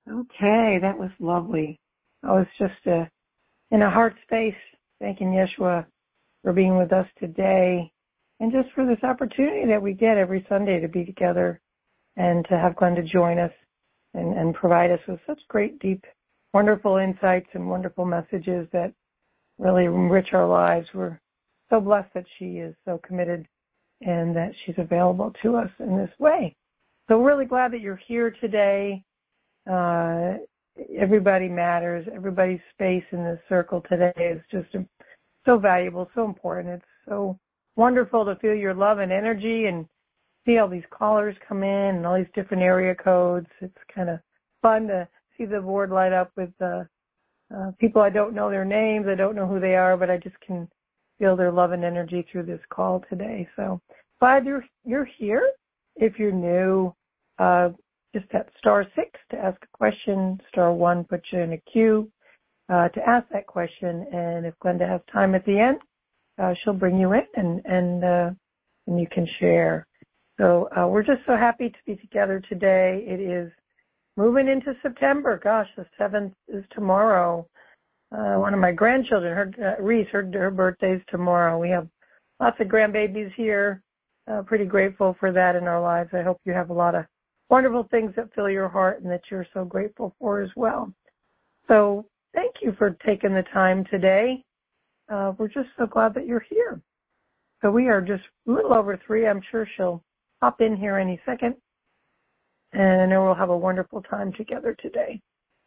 Okay, that was lovely. I was just in a heart space thanking Yeshua for being with us today and just for this opportunity that we get every Sunday to be together and to have Glenda join us and provide us with such great, deep, wonderful insights and wonderful messages that really enrich our lives. We're so blessed that she is so committed and that she's available to us in this way. So we're really glad that you're here today. Everybody matters. Everybody's space in this circle today is just so valuable, so important. It's so wonderful to feel your love and energy and see all these callers come in and all these different area codes. It's kind of fun to see the board light up with people I don't know their names. I don't know who they are, but I just can feel their love and energy through this call today. So glad you're here. If you're new, just tap *6 to ask a question, *1 puts you in a queue to ask that question, and if Glenda has time at the end, she'll bring you in and you can share. So we're just so happy to be together today. It is moving into September. Gosh, the 7th is tomorrow. One of my grandchildren, Reese, her birthday's tomorrow. We have lots of grandbabies here. Pretty grateful for that in our lives. I hope you have a lot of wonderful things that fill your heart and that you're so grateful for as well. So thank you for taking the time today. We're just so glad that you're here. So we are just a little over 3. I'm sure she'll hop in here any second. And I know we'll have a wonderful time together today.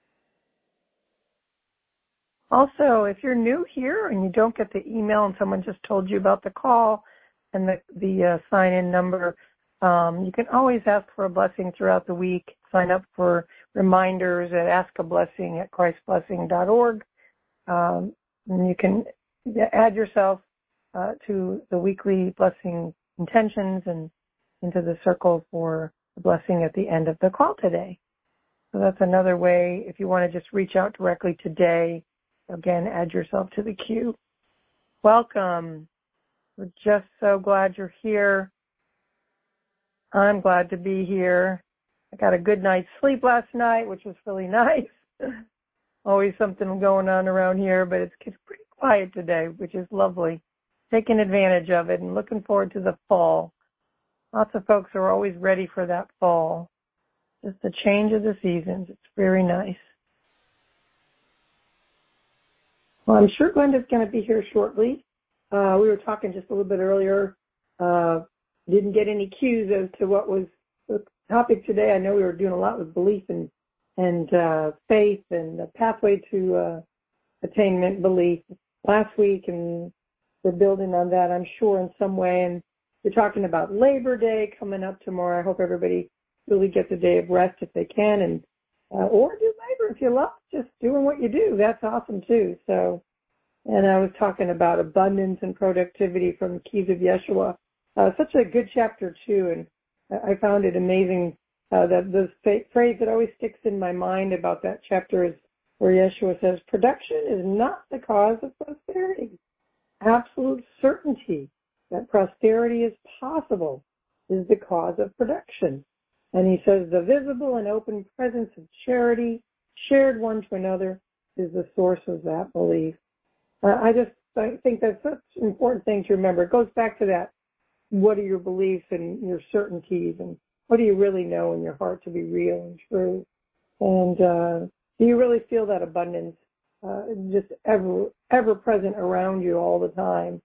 Also, if you're new here and you don't get the email and someone just told you about the call and the sign-in number, you can always ask for a blessing throughout the week. Sign up for reminders at askablessing@christblessing.org. And you can add yourself to the weekly blessing intentions and into the circle for the blessing at the end of the call today. So that's another way. If you want to just reach out directly today, again, add yourself to the queue. Welcome. We're just so glad you're here. I'm glad to be here. I got a good night's sleep last night, which was really nice. Always something going on around here, but it's pretty quiet today, which is lovely. Taking advantage of it and looking forward to the fall. Lots of folks are always ready for that fall. Just the change of the seasons. It's very nice. Well, I'm sure Glenda's going to be here shortly. We were talking just a little bit earlier. Didn't get any cues as to what was the topic today. I know we were doing a lot with belief and faith and the pathway to attainment belief last week, and we're building on that, I'm sure, in some way. And we're talking about Labor Day coming up tomorrow. I hope everybody really gets a day of rest if they can, and or do labor if you love just doing what you do. That's awesome too. So, and I was talking about abundance and productivity from the Keys of Yeshua. Such a good chapter too, and I found it amazing that the phrase that always sticks in my mind about that chapter is where Yeshua says, "Production is not the cause of prosperity. Absolute certainty that prosperity is possible is the cause of production." And he says, "The visible and open presence of charity, shared one to another, is the source of that belief." I think that's such an important thing to remember. It goes back to that, what are your beliefs and your certainties, and what do you really know in your heart to be real and true? And do you really feel that abundance just ever present around you all the time?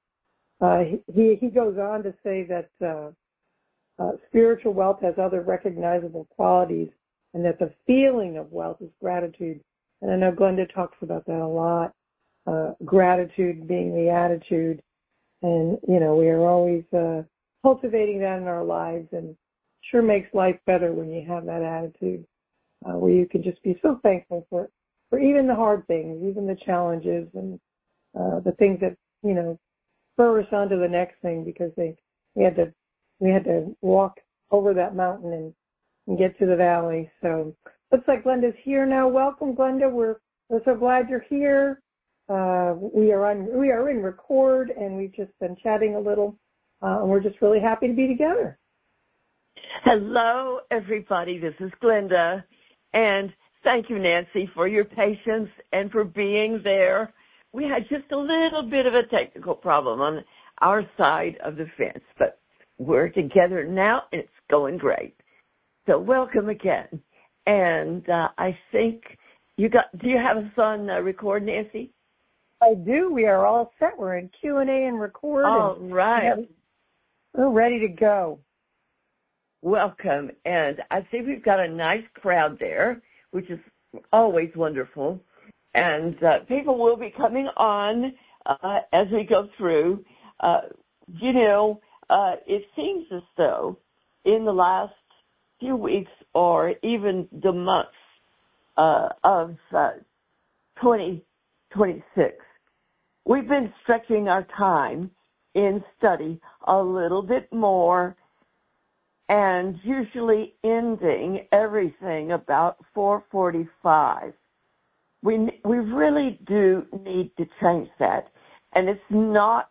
He goes on to say that spiritual wealth has other recognizable qualities, and that the feeling of wealth is gratitude. And I know Glenda talks about that a lot, gratitude being the attitude. And, we are always cultivating that in our lives, and sure makes life better when you have that attitude, where you can just be so thankful for even the hard things, even the challenges, and the things that, spur us on to the next thing, because we had to walk over that mountain and get to the valley. So looks like Glenda's here now. Welcome, Glenda. We're so glad you're here. We are in record, and we've just been chatting a little, and we're just really happy to be together. Hello, everybody. This is Glenda, and Thank you, Nancy, for your patience and for being there. We had just a little bit of a technical problem on our side of the fence, but we're together now, and it's going great. So welcome again. And I think do you have us on record, Nancy? I do. We are all set. We're in Q&A and record. All right. We're ready to go. Welcome. And I see we've got a nice crowd there, which is always wonderful. And people will be coming on as we go through. It seems as though in the last few weeks or even the months of 2026, we've been stretching our time in study a little bit more and usually ending everything about 4:45. We really do need to change that. And it's not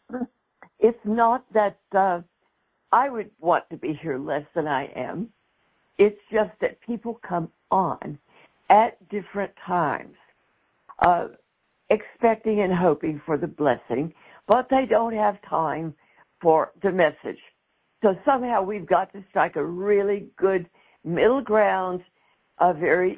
that I would want to be here less than I am. It's just that people come on at different times, expecting and hoping for the blessing, but they don't have time for the message. So somehow we've got to strike a really good middle ground, a very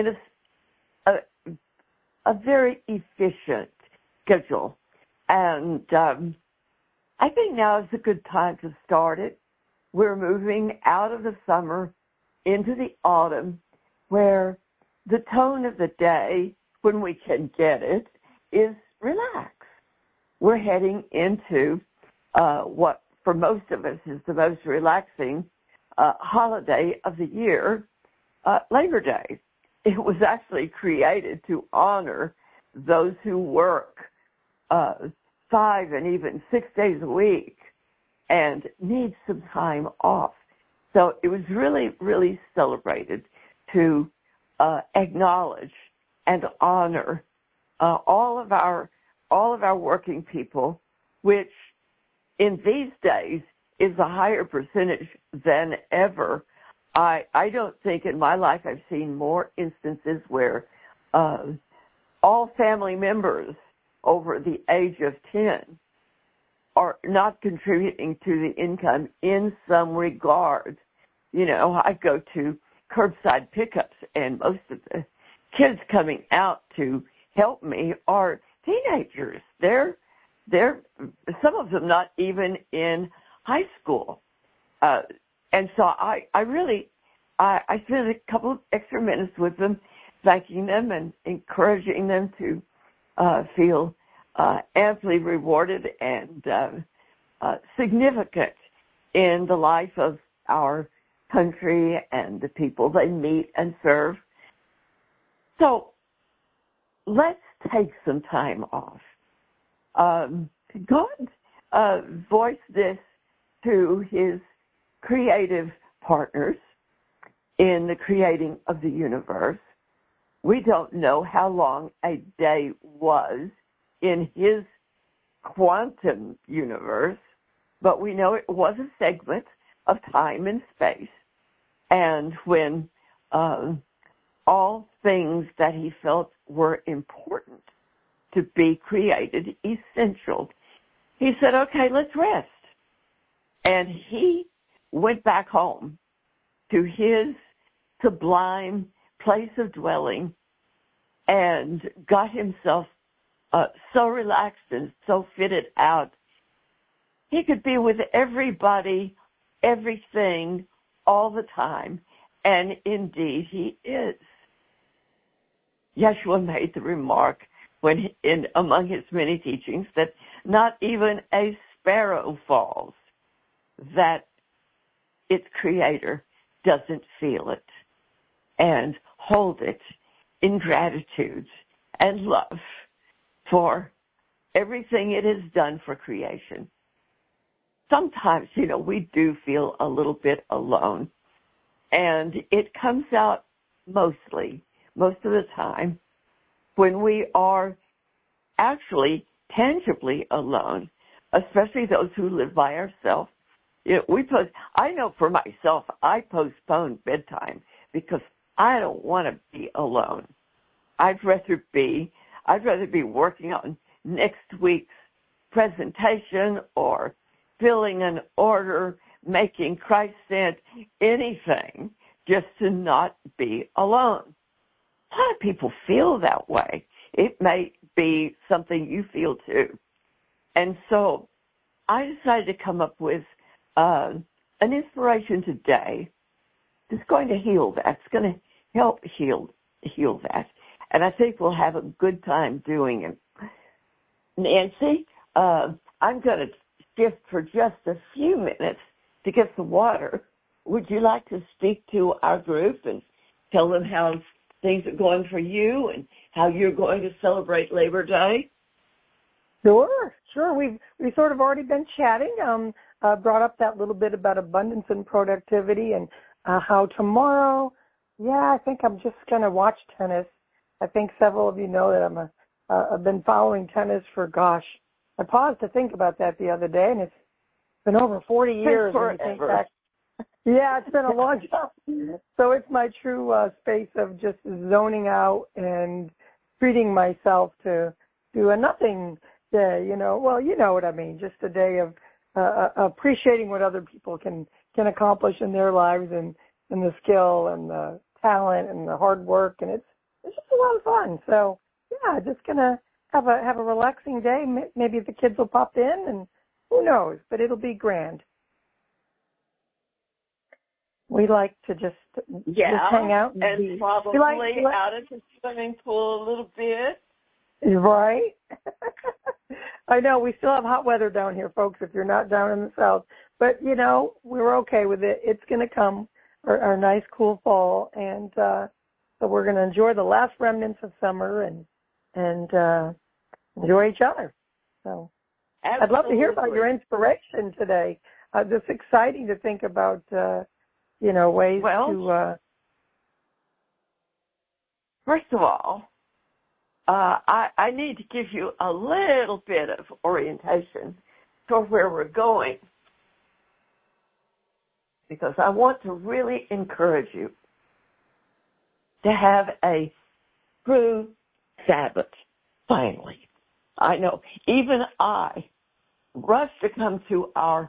efficient schedule. And I think now is a good time to start it. We're moving out of the summer into the autumn, where the tone of the day, when we can get it, is relax. We're heading into what for most of us is the most relaxing holiday of the year, Labor Day. It was actually created to honor those who work 5 and even 6 days a week and need some time off. So it was really, really celebrated to acknowledge and honor all of our working people, which in these days is a higher percentage than ever. I don't think in my life I've seen more instances where all family members over the age of 10 are not contributing to the income in some regard. I go to curbside pickups, and most of the kids coming out to help me are teenagers. They're some of them not even in high school. And so I spent a couple of extra minutes with them, thanking them and encouraging them to feel amply rewarded and significant in the life of our country and the people they meet and serve. So let's take some time off. God voiced this to his creative partners in the creating of the universe. We don't know how long a day was in his quantum universe, but we know it was a segment of time and space. And when all things that he felt were important to be created, essential, he said, okay, let's rest. And he went back home to his sublime place of dwelling and got himself so relaxed and so fitted out. He could be with everybody, everything, all the time. And indeed, he is. Yeshua made the remark among his many teachings that not even a sparrow falls, that its creator doesn't feel it and hold it in gratitude and love for everything it has done for creation. Sometimes, we do feel a little bit alone, and it comes out most of the time, when we are actually tangibly alone, especially those who live by ourselves. I know for myself, I postpone bedtime because I don't want to be alone. I'd rather be working on next week's presentation or filling an order, making Christ sent, anything, just to not be alone. A lot of people feel that way. It may be something you feel too. And so I decided to come up with an inspiration today that's going to heal that. It's going to help heal that. And I think we'll have a good time doing it. Nancy, I'm going to shift for just a few minutes to get some water. Would you like to speak to our group and tell them how things are going for you and how you're going to celebrate Labor Day? Sure. We've sort of already been chatting. Brought up that little bit about abundance and productivity, and how tomorrow. Yeah, I think I'm just going to watch tennis. I think several of you know that I've been following tennis for, I paused to think about that the other day, and it's been over 40 years. When you think back. Yeah, it's been a long time. So it's my true space of just zoning out and treating myself to do a nothing day, Well, you know what I mean, just a day of appreciating what other people can accomplish in their lives and the skill and the talent and the hard work, and it's just a lot of fun. So yeah, just gonna have a relaxing day. Maybe the kids will pop in, and who knows, but it'll be grand. We like to just hang out and probably out at the swimming pool a little bit. Right. I know we still have hot weather down here, folks, if you're not down in the south. But, we're okay with it. It's going to come, our nice, cool fall. And so we're going to enjoy the last remnants of summer and enjoy each other. So Absolutely. I'd love to hear about your inspiration today. It's exciting to think about, ways to... First of all, I need to give you a little bit of orientation for where we're going, because I want to really encourage you to have a true Sabbath, finally. I know, even I rush to come to our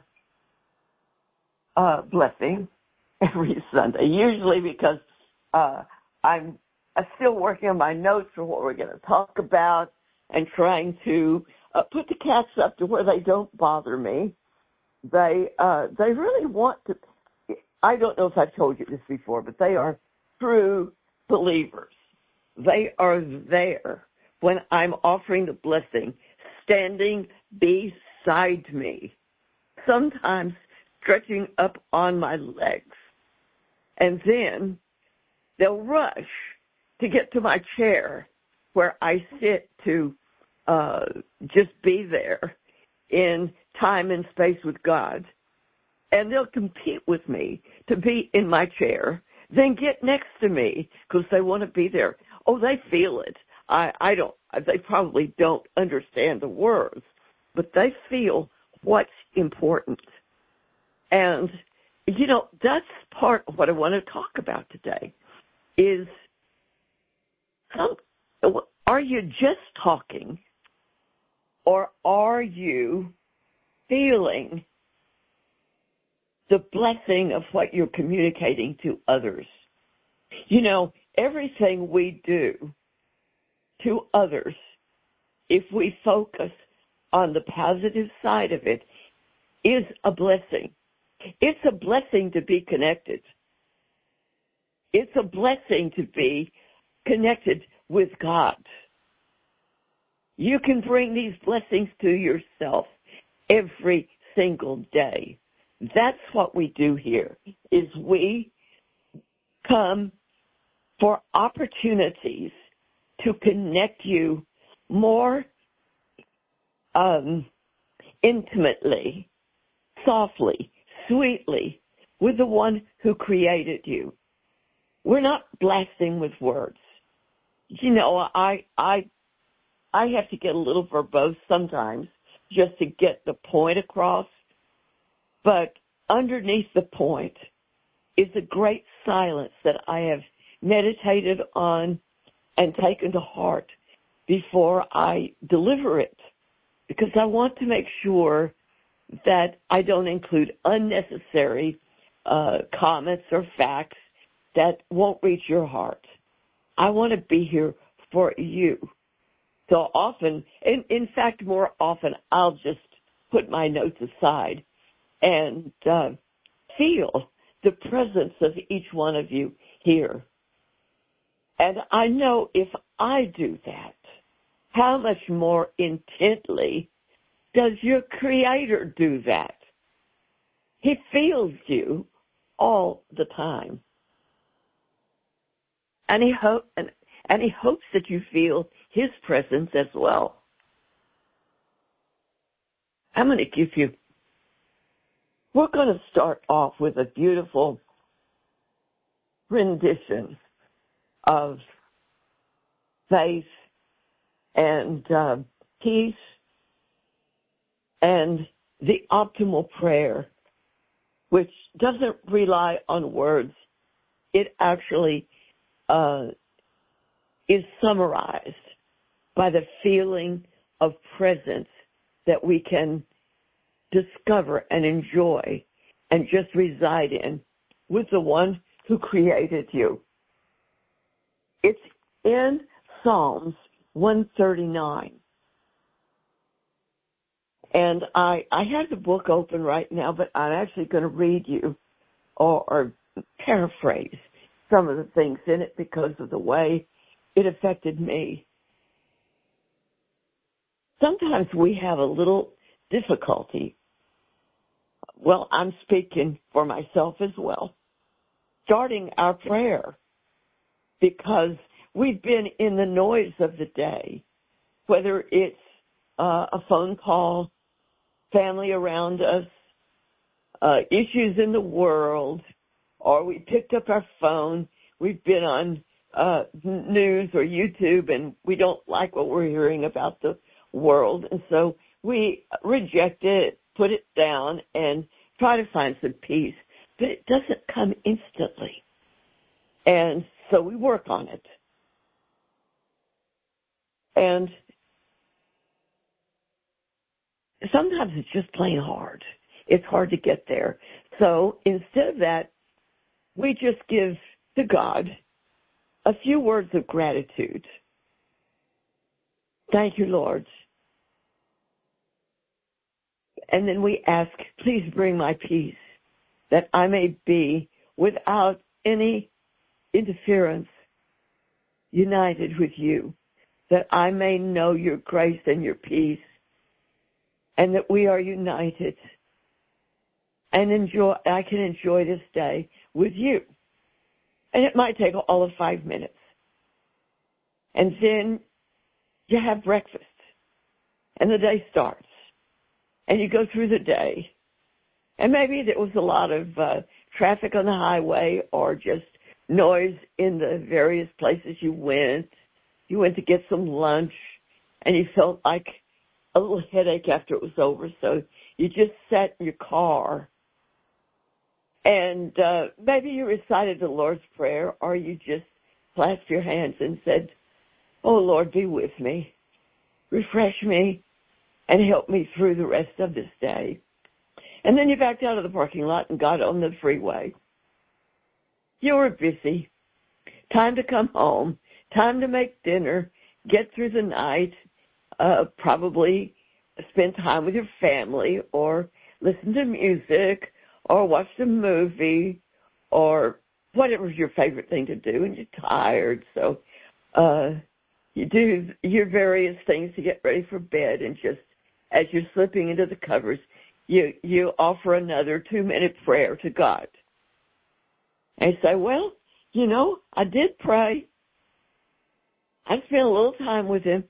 blessing every Sunday, usually because I'm still working on my notes for what we're going to talk about and trying to put the cats up to where they don't bother me. They really want to. I don't know if I've told you this before, but they are true believers. They are there when I'm offering the blessing, standing beside me, sometimes stretching up on my legs. And then they'll rush to get to my chair where I sit to just be there in time and space with God. And they'll compete with me to be in my chair, then get next to me because they want to be there. Oh, they feel it. I don't. They probably don't understand the words, but they feel what's important. And, that's part of what I want to talk about today is, are you just talking, or are you feeling the blessing of what you're communicating to others? Everything we do to others, if we focus on the positive side of it, is a blessing. It's a blessing to be connected. It's a blessing to be connected with God. You can bring these blessings to yourself every single day. That's what we do here, is we come for opportunities to connect you more intimately, softly, sweetly with the one who created you. We're not blasting with words. I have to get a little verbose sometimes just to get the point across. But underneath the point is a great silence that I have meditated on and taken to heart before I deliver it, because I want to make sure that I don't include unnecessary comments or facts that won't reach your heart. I want to be here for you. So often, in fact, more often, I'll just put my notes aside and feel the presence of each one of you here. And I know if I do that, how much more intently does your Creator do that? He feels you all the time. And he hopes that you feel His presence as well. I'm going to give you, we're going to start off with a beautiful rendition of faith and peace and the optimal prayer, which doesn't rely on words. It actually is summarized by the feeling of presence that we can discover and enjoy and just reside in with the one who created you. It's in Psalms 139. And I have the book open right now, but I'm actually going to read you or paraphrase some of the things in it because of the way it affected me. Sometimes we have a little difficulty. Well, I'm speaking for myself as well, starting our prayer because we've been in the noise of the day, whether it's a phone call, family around us, issues in the world, or we picked up our phone, we've been on news or YouTube, and we don't like what we're hearing about the world, and so we reject it, put it down, and try to find some peace. But it doesn't come instantly. And so we work on it. And sometimes it's just plain hard. It's hard to get there. So instead of that, we just give to God a few words of gratitude. Thank you, Lord. And then we ask, please bring my peace, that I may be without any interference, united with you, that I may know your grace and your peace, and that we are united and I can enjoy this day with you. And it might take all of 5 minutes. And then you have breakfast, and the day starts, and you go through the day. And maybe there was a lot of traffic on the highway or just noise in the various places you went. You went to get some lunch, and you felt like a little headache after it was over, so you just sat in your car. And maybe you recited the Lord's Prayer, or you just clasped your hands and said, oh, Lord, be with me, refresh me, and help me through the rest of this day. And then you backed out of the parking lot and got on the freeway. You were busy. Time to come home. Time to make dinner. Get through the night. Probably spend time with your family or listen to music or watch a movie or whatever's your favorite thing to do. And you're tired, so you do your various things to get ready for bed, and just as you're slipping into the covers, you offer another 2-minute prayer to God. And you say, well, I did pray. I spent a little time with him.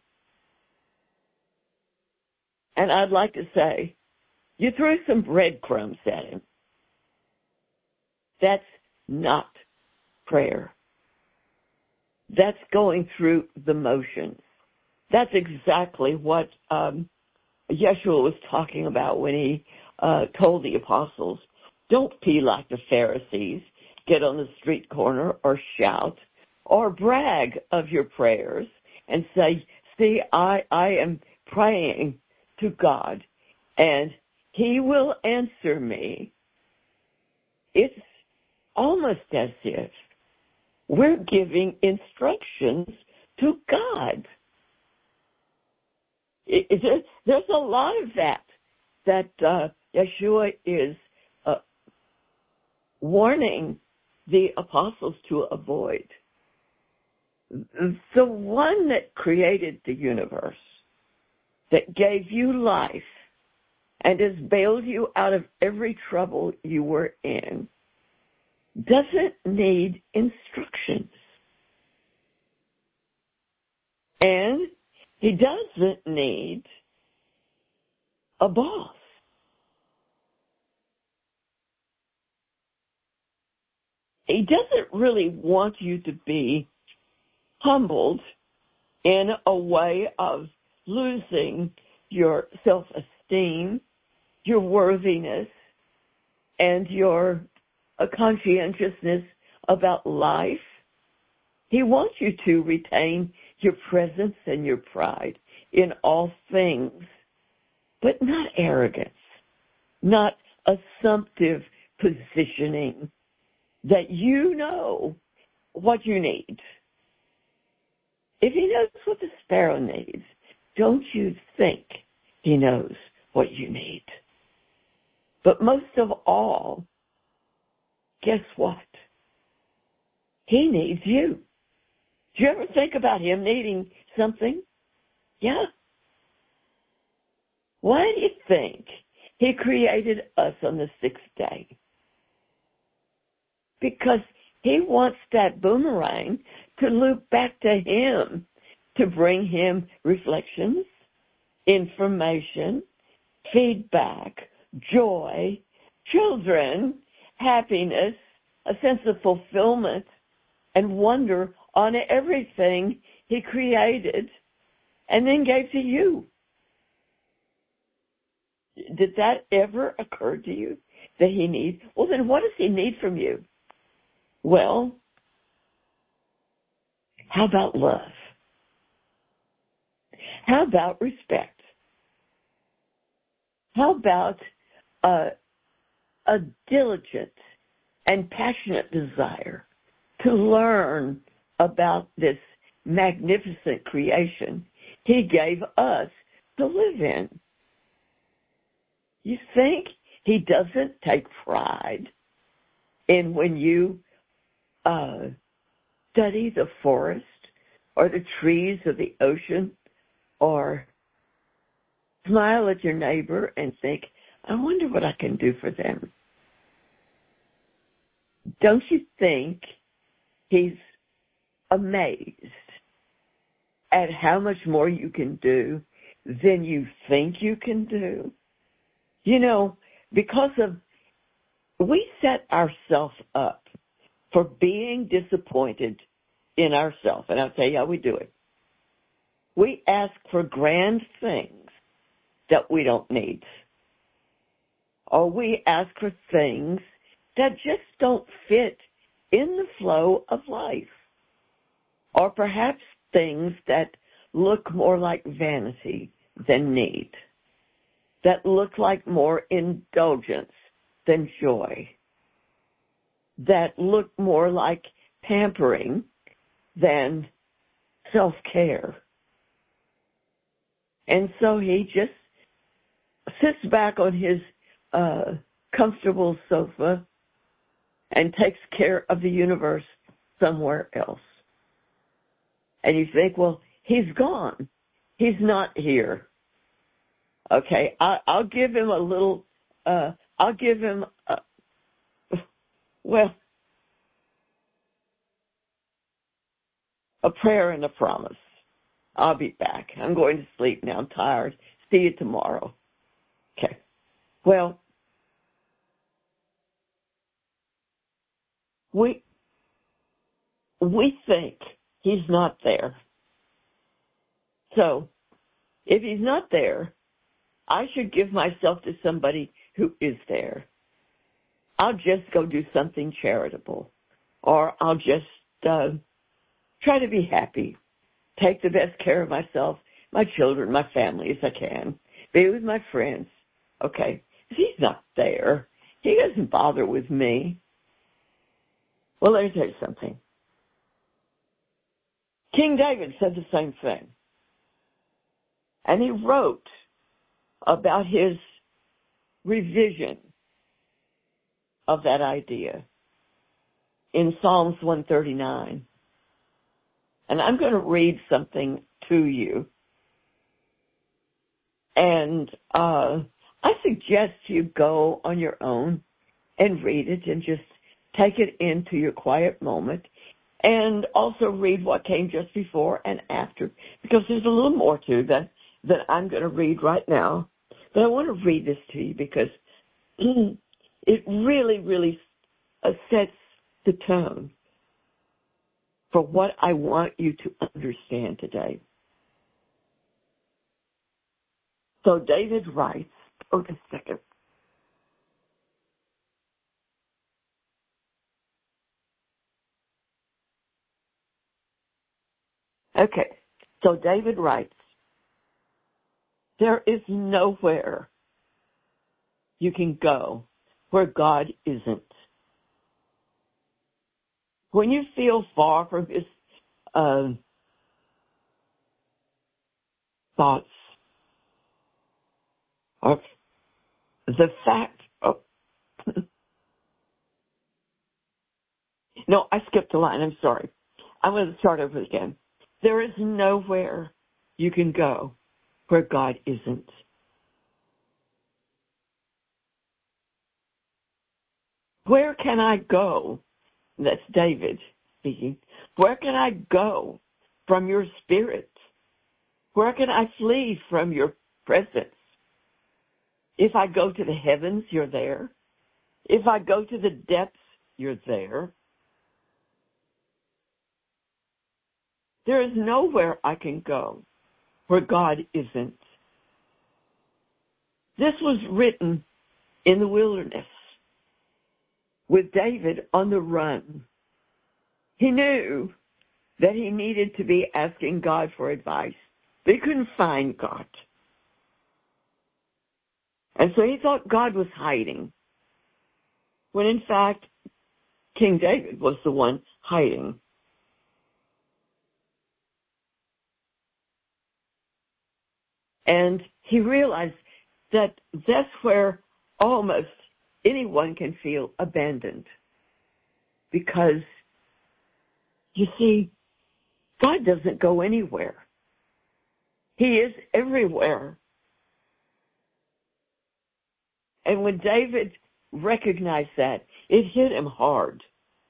And I'd like to say, you threw some breadcrumbs at him. That's not prayer. That's going through the motions. That's exactly what Yeshua was talking about when he told the apostles, don't be like the Pharisees, get on the street corner or shout or brag of your prayers and say, see, I am praying to God and He will answer me. It's almost as if we're giving instructions to God. There's a lot of that Yeshua is warning the apostles to avoid. The one that created the universe, that gave you life, and has bailed you out of every trouble you were in, doesn't need instructions. And He doesn't need a boss. He doesn't really want you to be humbled in a way of losing your self-esteem, your worthiness, and your conscientiousness about life. He wants you to retain your presence and your pride in all things, but not arrogance, not assumptive positioning that you know what you need. If He knows what the sparrow needs, don't you think He knows what you need? But most of all, guess what? He needs you. Do you ever think about Him needing something? Yeah. Why do you think He created us on the sixth day? Because He wants that boomerang to loop back to Him, to bring Him reflections, information, feedback, joy, children, happiness, a sense of fulfillment, and wonder on everything He created and then gave to you. Did that ever occur to you that He needs? Well, then what does He need from you? Well, how about love? How about respect? How about a diligent and passionate desire to learn about this magnificent creation He gave us to live in? You think He doesn't take pride in when you study the forest or the trees or the ocean, or smile at your neighbor and think, I wonder what I can do for them? Don't you think He's amazed at how much more you can do than you think you can do? You know, because we set ourselves up for being disappointed in ourselves. And I'll tell you how we do it. We ask for grand things that we don't need. Or we ask for things that just don't fit in the flow of life. Or perhaps things that look more like vanity than need. That look like more indulgence than joy. That look more like pampering than self-care. And so He just sits back on His comfortable sofa and takes care of the universe somewhere else. And you think, well, He's gone. He's not here. Okay, I'll give Him a little, I'll give Him, a prayer and a promise. I'll be back. I'm going to sleep now. I'm tired. See you tomorrow. Okay. Well, we think He's not there. So, if He's not there, I should give myself to somebody who is there. I'll just go do something charitable. Or I'll just try to be happy, take the best care of myself, my children, my family as I can, be with my friends. Okay, he's not there. He doesn't bother with me. Well, let me tell you something. King David said the same thing. And he wrote about his revision of that idea in Psalms 139. And I'm going to read something to you. And I suggest you go on your own and read it and just take it into your quiet moment. And also read what came just before and after, because there's a little more to that I'm going to read right now. But I want to read this to you because it really, really sets the tone for what I want you to understand today. So David writes, just a second. Okay, so David writes, there is nowhere you can go where God isn't. When you feel far from his thoughts, or the fact of, no, I skipped a line, I'm sorry. I'm going to start over again. There is nowhere you can go where God isn't. Where can I go? That's David speaking. Where can I go from your spirit? Where can I flee from your presence? If I go to the heavens, you're there. If I go to the depths, you're there. There is nowhere I can go where God isn't. This was written in the wilderness with David on the run. He knew that he needed to be asking God for advice, but he couldn't find God. And so he thought God was hiding, when in fact, King David was the one hiding. And he realized that that's where almost anyone can feel abandoned. Because, you see, God doesn't go anywhere. He is everywhere. And when David recognized that, it hit him hard.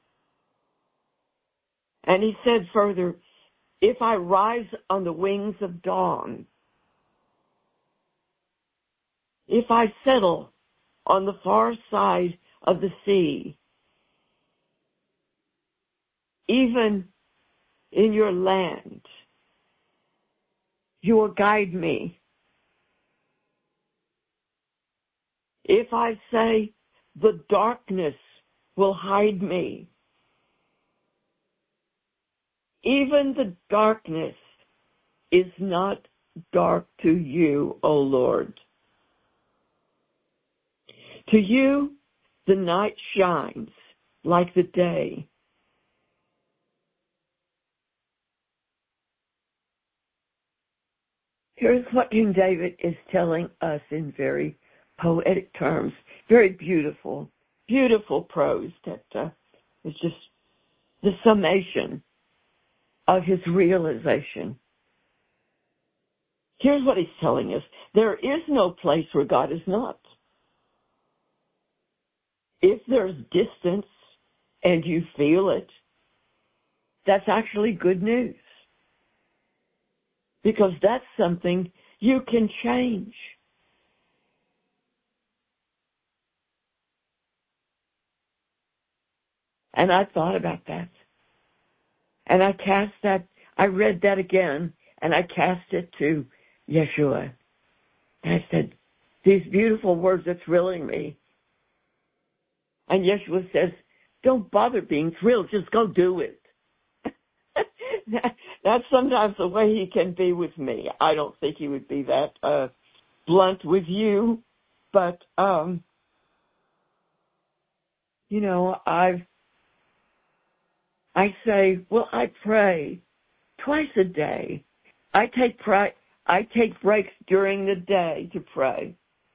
And he said further, if I rise on the wings of dawn, if I settle on the far side of the sea, even in your land, you will guide me. If I say the darkness will hide me, even the darkness is not dark to you, O Lord. To you, the night shines like the day. Here's what King David is telling us in very poetic terms, very beautiful, beautiful prose that is just the summation of his realization. Here's what he's telling us. There is no place where God is not. If there's distance and you feel it, that's actually good news. Because that's something you can change. And I thought about that. And I read that again, and I cast it to Yeshua. And I said, these beautiful words are thrilling me. And Yeshua says, don't bother being thrilled, just go do it. that's sometimes the way he can be with me. I don't think he would be that blunt with you, but you know, I say, well, I pray twice a day. I take breaks during the day to pray,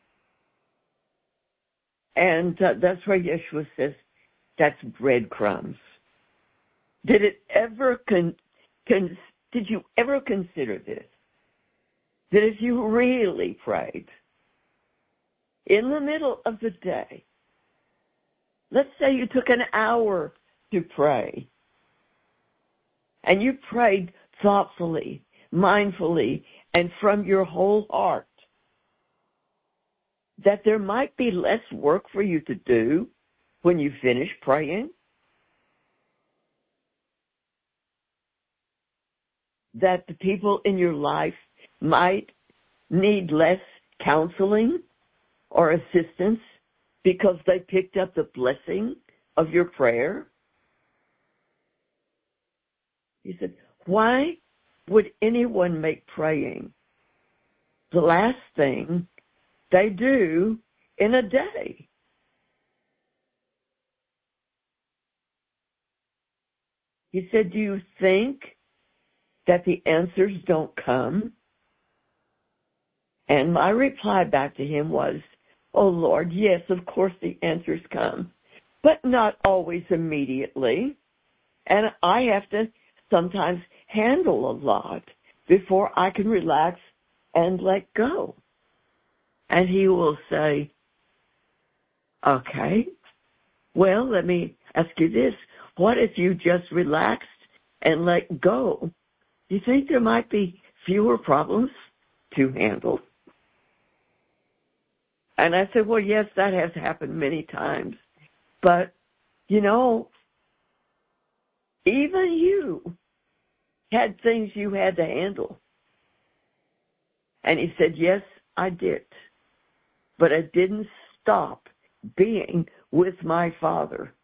and that's where Yeshua says that's breadcrumbs. Did it ever did you ever consider this? That if you really prayed in the middle of the day, let's say you took an hour to pray, and you prayed thoughtfully, mindfully, and from your whole heart, that there might be less work for you to do when you finish praying? That the people in your life might need less counseling or assistance because they picked up the blessing of your prayer? He said, why would anyone make praying the last thing they do in a day? He said, do you think that the answers don't come? And my reply back to him was, oh, Lord, yes, of course the answers come, but not always immediately. And I have to sometimes handle a lot before I can relax and let go. And he will say, okay, well, let me ask you this. What if you just relaxed and let go? Do you think there might be fewer problems to handle? And I said, well, yes, that has happened many times. But, you know, even you had things you had to handle. And he said, yes, I did. But I didn't stop being with my Father.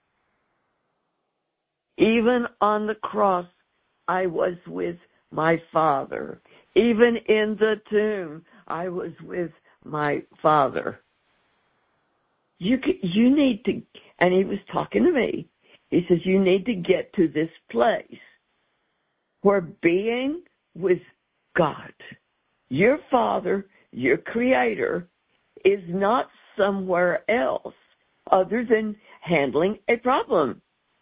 Even on the cross, I was with my Father. Even in the tomb, I was with my Father. You need to, and he was talking to me. He says, you need to get to this place where being with God, your Father, your Creator, is not somewhere else other than handling a problem.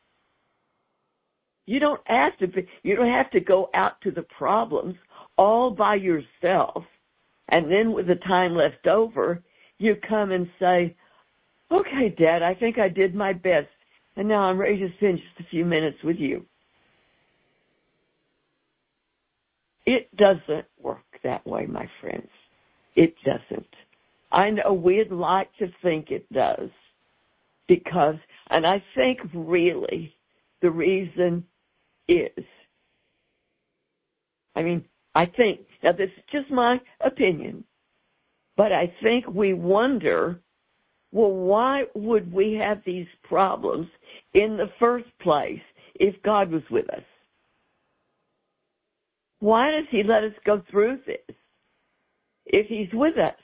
You don't have to go out to the problems all by yourself, and then with the time left over, you come and say, okay, Dad, I think I did my best, and now I'm ready to spend just a few minutes with you. It doesn't work that way, my friends. It doesn't. I know we'd like to think it does, because, and I think really the reason is, I think, now this is just my opinion, but I think we wonder, well, why would we have these problems in the first place if God was with us? Why does he let us go through this if he's with us?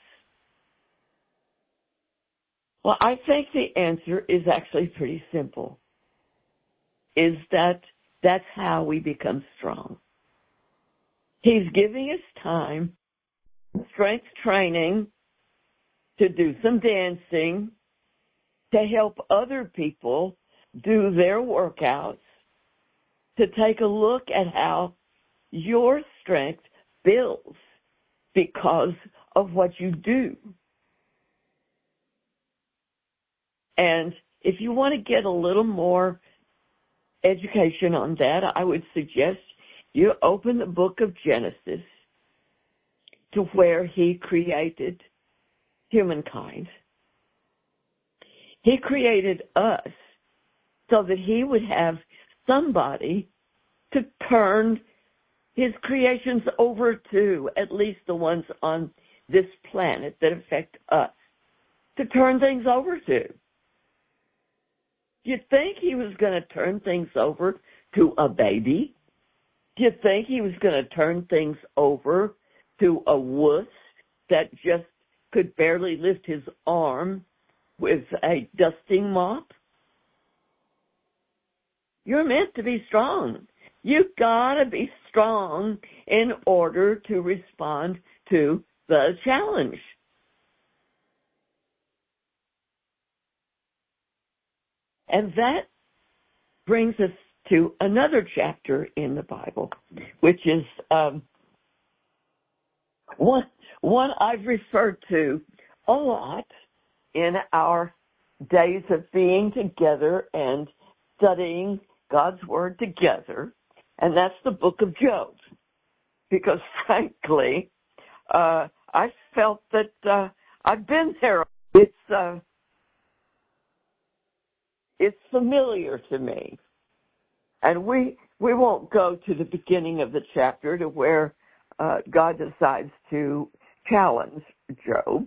Well, I think the answer is actually pretty simple, is that that's how we become strong. He's giving us time, strength training, to do some dancing, to help other people do their workouts, to take a look at how your strength builds because of what you do. And if you want to get a little more education on that, I would suggest you open the book of Genesis to where he created humankind. He created us so that he would have somebody to turn his creations over to, at least the ones on this planet that affect us, to turn things over to. You'd think he was going to turn things over to a baby, Do you think he was going to turn things over to a wuss that just could barely lift his arm with a dusting mop? You're meant to be strong. You've got to be strong in order to respond to the challenge. And that brings us to another chapter in the Bible, which is one I've referred to a lot in our days of being together and studying God's Word together, and that's the book of Job. Because frankly, I felt that I've been there. It's familiar to me. And we won't go to the beginning of the chapter to where God decides to challenge Job.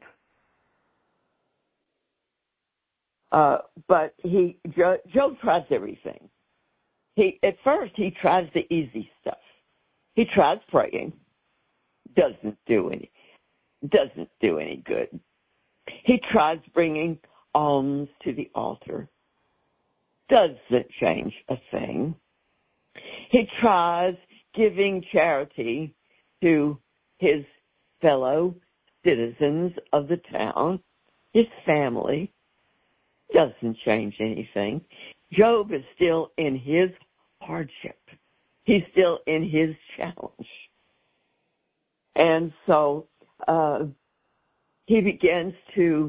But Job tries everything. At first, he tries the easy stuff. He tries praying. Doesn't do any good. He tries bringing alms to the altar. Doesn't change a thing. He tries giving charity to his fellow citizens of the town, his family. Doesn't change anything. Job is still in his hardship. He's still in his challenge. And so he begins to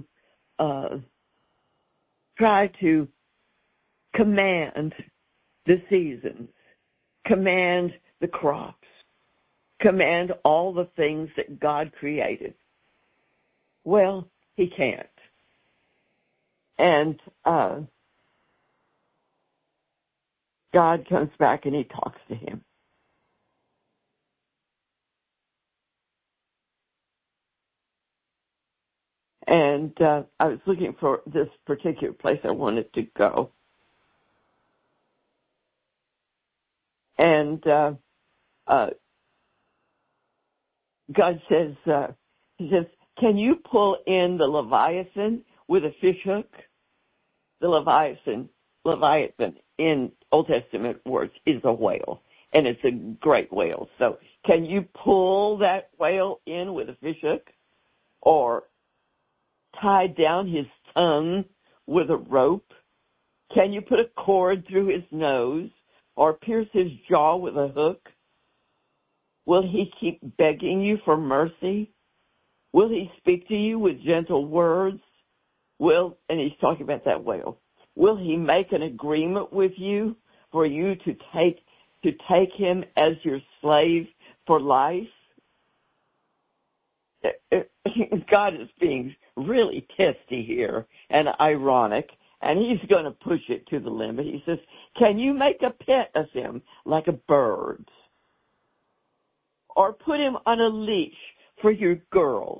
try to command the seasons, command the crops, command all the things that God created. Well, he can't. And God comes back and he talks to him. And I was looking for this particular place I wanted to go. And God says, he says, can you pull in the Leviathan with a fish hook? The Leviathan in Old Testament words is a whale, and it's a great whale. So can you pull that whale in with a fish hook? Or tie down his tongue with a rope? Can you put a cord through his nose or pierce his jaw with a hook? Will he keep begging you for mercy? Will he speak to you with gentle words? And he's talking about that whale. Will he make an agreement with you for you to take him as your slave for life? God is being really testy here and ironic, and he's going to push it to the limit. He says, can you make a pet of him like a bird? Or put him on a leash for your girls?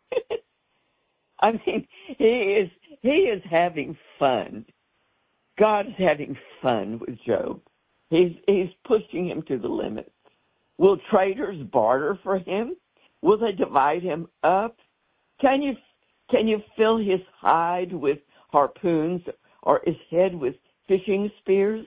I mean, he is having fun. God's having fun with Job. He's pushing him to the limit. Will traders barter for him? Will they divide him up? Can you fill his hide with harpoons or his head with fishing spears?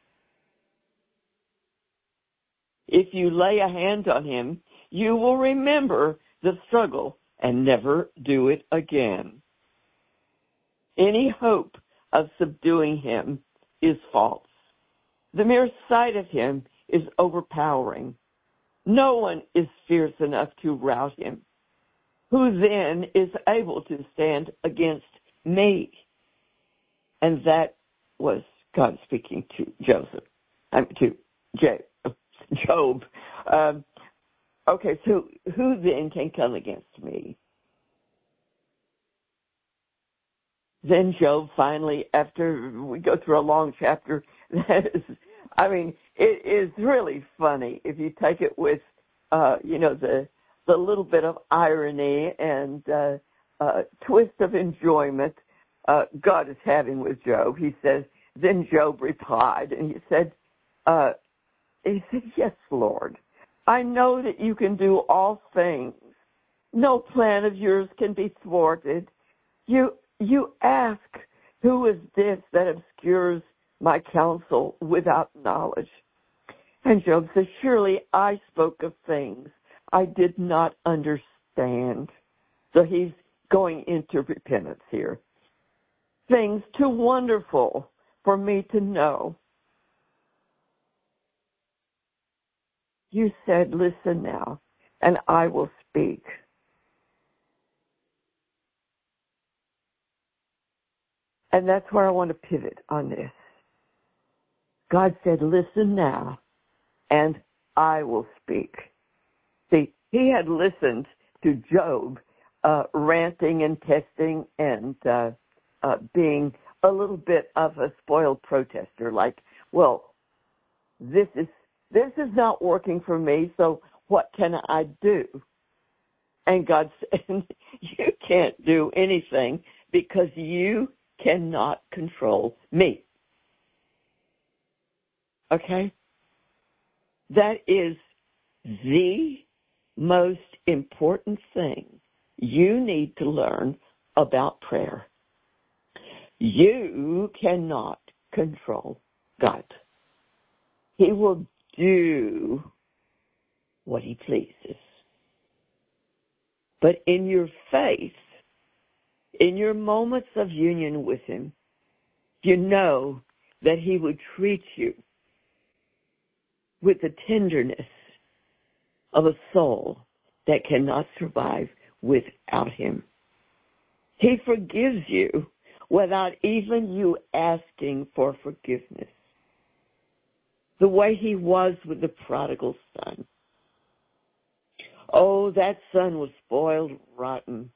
If you lay a hand on him, you will remember the struggle and never do it again. Any hope of subduing him is false. The mere sight of him is overpowering. No one is fierce enough to rout him. Who then is able to stand against me? And that was God speaking to Job. Okay, so who then can come against me? Then Job finally, after we go through a long chapter, it is really funny if you take it with, the little bit of irony and twist of enjoyment God is having with Job. He says, then Job replied, and he said, he said, yes, Lord. I know that you can do all things. No plan of yours can be thwarted. You ask, who is this that obscures my counsel without knowledge? And Job says, surely I spoke of things I did not understand. So he's going into repentance here. Things too wonderful for me to know. You said, listen now, and I will speak. And that's where I want to pivot on this. God said, listen now, and I will speak. See, he had listened to Job ranting and testing and being a little bit of a spoiled protester, like, well, this is not working for me, so what can I do? And God said, you can't do anything because you cannot control me. Okay? That is the most important thing you need to learn about prayer. You cannot control God. He will do what he pleases. But in your faith, in your moments of union with him, you know that he would treat you with the tenderness of a soul that cannot survive without him. He forgives you without even you asking for forgiveness. The way he was with the prodigal son. Oh, that son was spoiled rotten.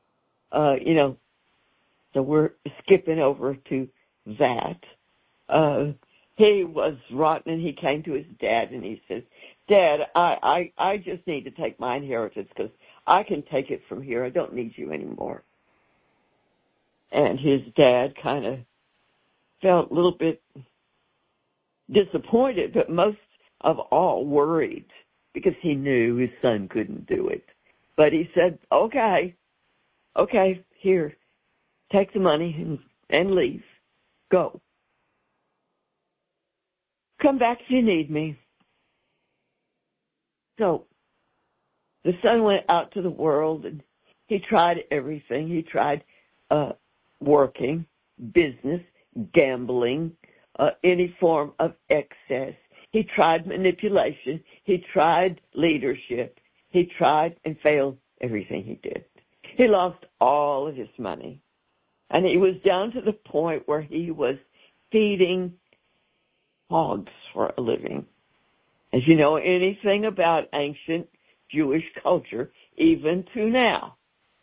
So we're skipping over to that. He was rotten, and he came to his dad, and he says, Dad, I just need to take my inheritance because I can take it from here. I don't need you anymore. And his dad kind of felt a little bit disappointed, but most of all worried because he knew his son couldn't do it. But he said, okay, here, take the money and leave. Go. Come back if you need me. So the son went out to the world, and he tried everything. He tried working, business, gambling, any form of excess. He tried manipulation. He tried leadership. He tried and failed everything he did. He lost all of his money. And he was down to the point where he was feeding hogs for a living. As you know anything about ancient Jewish culture, even to now,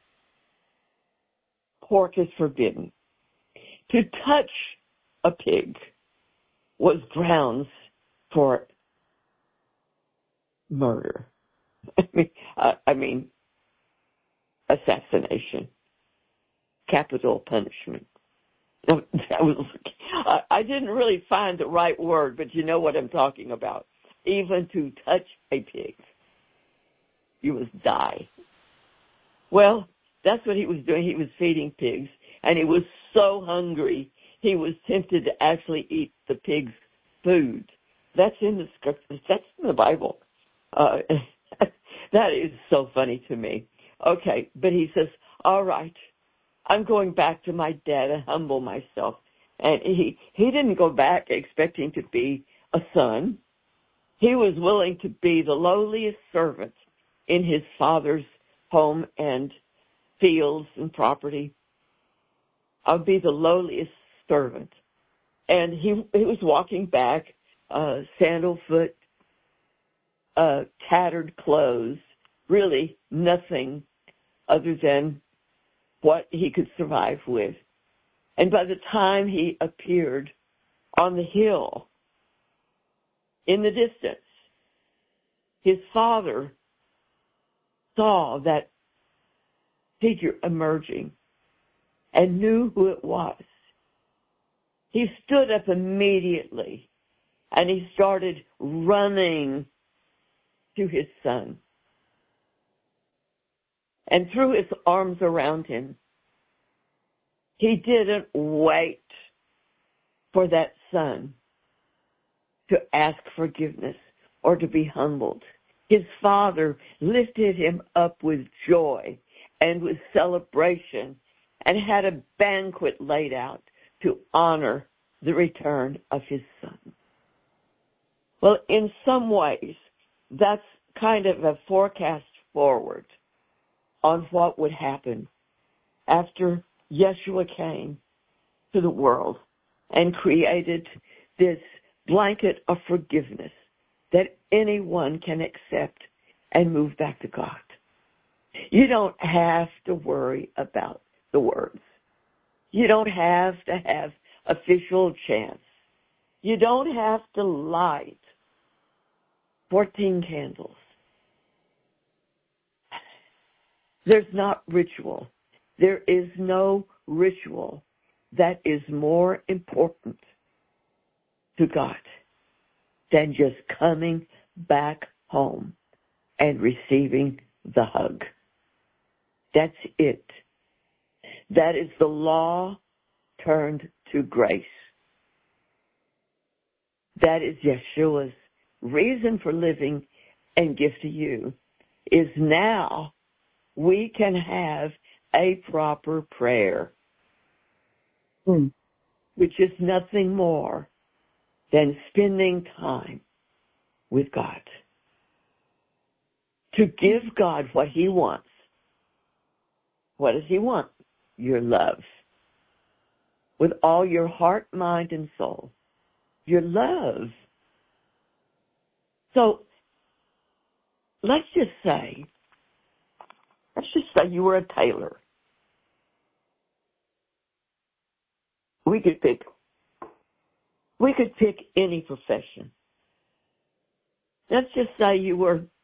pork is forbidden. To touch a pig was grounds for murder. I mean, assassination, capital punishment. I didn't really find the right word, but you know what I'm talking about. Even to touch a pig, you must die. Well, that's what he was doing. He was feeding pigs, and he was so hungry, he was tempted to actually eat the pig's food. That's in the scriptures. That's in the Bible. That is so funny to me. Okay, but he says, all right, I'm going back to my dad and humble myself. And he didn't go back expecting to be a son. He was willing to be the lowliest servant in his father's home and fields and property. I'll be the lowliest servant. And he was walking back, sandal foot, tattered clothes, really nothing other than what he could survive with. And by the time he appeared on the hill, in the distance, his father saw that figure emerging and knew who it was. He stood up immediately And he started running to his son and threw his arms around him. He didn't wait for that son to ask forgiveness or to be humbled. His father lifted him up with joy and with celebration and had a banquet laid out to honor the return of his son. Well, in some ways, that's kind of a forecast forward on what would happen after Yeshua came to the world and created this blanket of forgiveness that anyone can accept and move back to God. You don't have to worry about the words. You don't have to have official chants. You don't have to light 14 candles. There's not ritual. There is no ritual that is more important to God than just coming back home and receiving the hug. That's it. That is the law turned to grace. That is Yeshua's reason for living and gift to you, is now we can have a proper prayer, which is nothing more than spending time with God. To give God what he wants. What does he want? Your love. With all your heart, mind, and soul. Your love. So, let's just say you were a tailor. We could pick any profession. Let's just say you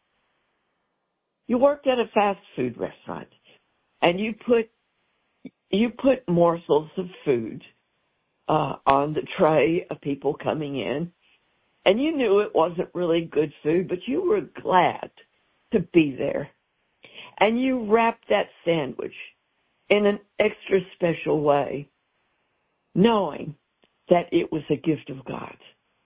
worked at a fast food restaurant and you put morsels of food on the tray of people coming in, and you knew it wasn't really good food, but you were glad to be there. And you wrapped that sandwich in an extra special way, knowing that it was a gift of God.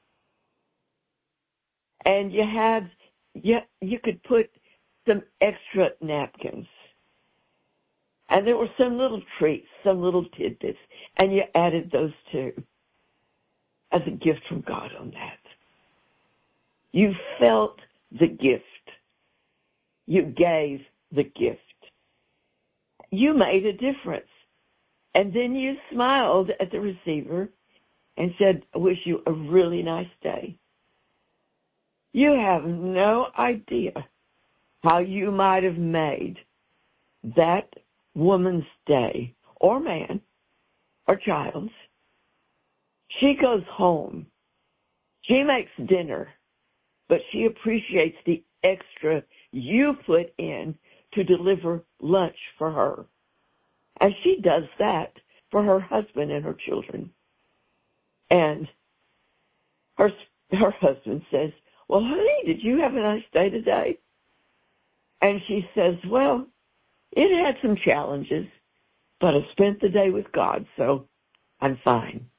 And you could put some extra napkins. And there were some little treats, some little tidbits, and you added those too as a gift from God on that. You felt the gift. You gave the gift. You made a difference. And then you smiled at the receiver and said, I wish you a really nice day. You have no idea how you might have made that woman's day, or man, or child's. She goes home. She makes dinner, but she appreciates the extra you put in to deliver lunch for her. And she does that for her husband and her children. And her husband says, well, honey, did you have a nice day today? And she says, well, it had some challenges, but I spent the day with God, so I'm fine.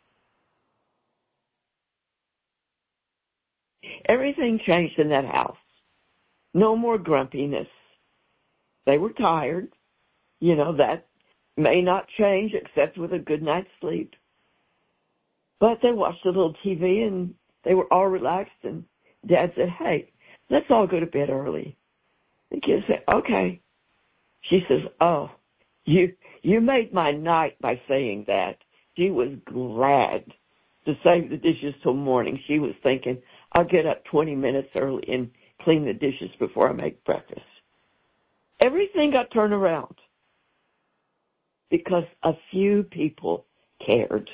Everything changed in that house. No more grumpiness. They were tired. That may not change except with a good night's sleep. But they watched a little TV and they were all relaxed, and Dad said, hey, let's all go to bed early. The kids said, okay. She says, oh, you made my night by saying that. She was glad to save the dishes till morning. She was thinking, I'll get up 20 minutes early and clean the dishes before I make breakfast. Everything got turned around because a few people cared.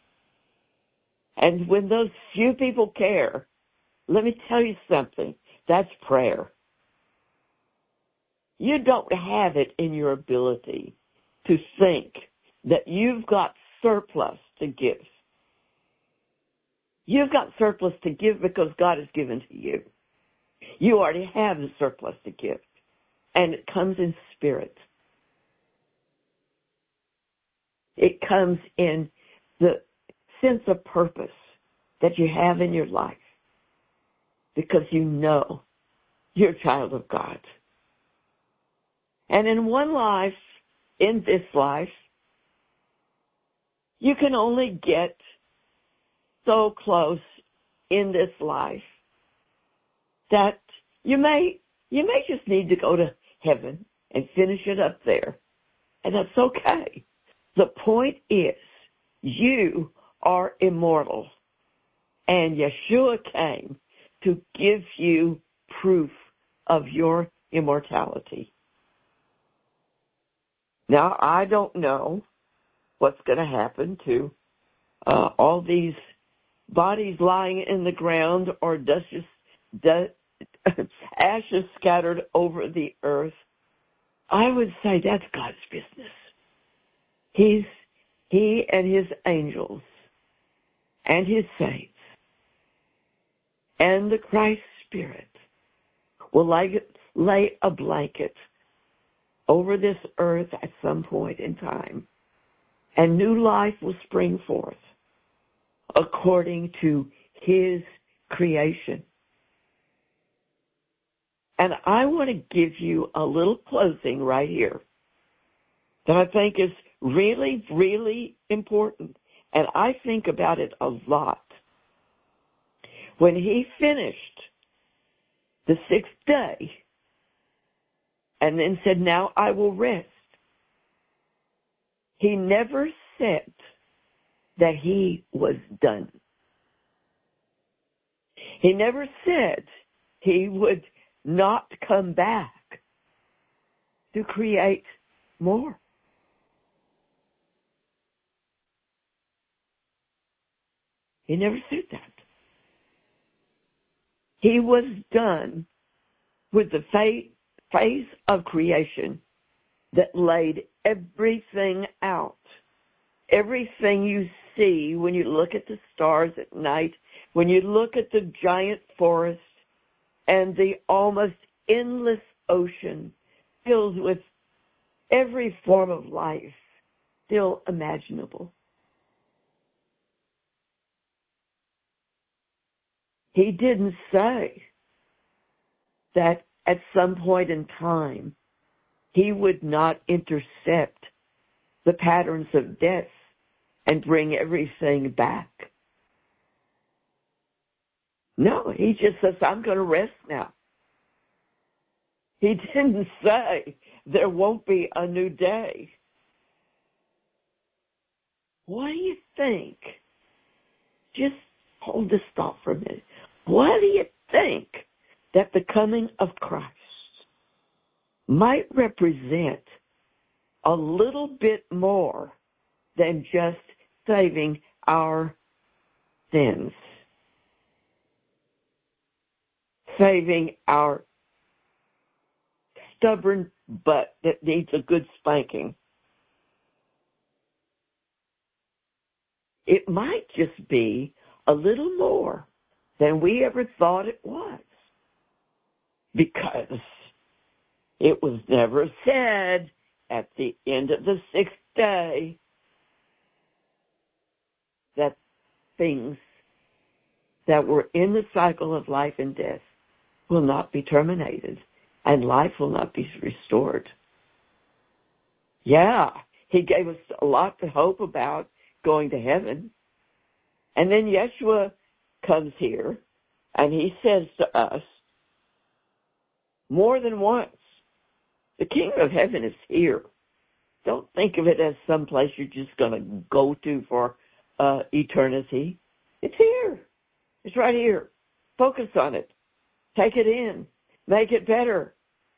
And when those few people care, let me tell you something, that's prayer. You don't have it in your ability to think that you've got surplus to give. You've got surplus to give because God has given to you. You already have the surplus to give, and it comes in spirit. It comes in the sense of purpose that you have in your life because you know you're a child of God. And in one life, in this life, you can only get so close in this life that you may just need to go to heaven and finish it up there. And that's okay. The point is, you are immortal. And Yeshua came to give you proof of your immortality. Now, I don't know what's going to happen to all these bodies lying in the ground or ashes scattered over the earth. I would say that's God's business. He and his angels and his saints and the Christ Spirit will lay a blanket over this earth at some point in time, and new life will spring forth according to his creation. And I want to give you a little closing right here that I think is really, really important. And I think about it a lot. When he finished the sixth day and then said, now I will rest, he never said that he was done. He never said he would not come back to create more. He never said that. He was done with the phase of creation that laid everything out. Everything you see when you look at the stars at night, when you look at the giant forest and the almost endless ocean filled with every form of life still imaginable. He didn't say that at some point in time he would not intercept the patterns of death and bring everything back. No, he just says, I'm going to rest now. He didn't say there won't be a new day. What do you think? Just hold this thought for a minute. What do you think that the coming of Christ might represent a little bit more than just saving our sins, saving our stubborn butt that needs a good spanking? It might just be a little more than we ever thought it was, because it was never said at the end of the sixth day that things that were in the cycle of life and death will not be terminated and life will not be restored. Yeah, he gave us a lot to hope about going to heaven. And then Yeshua comes here and he says to us more than once, the kingdom of heaven is here. Don't think of it as some place you're just going to go to for eternity. It's here. It's right here. Focus on it. Take it in. Make it better.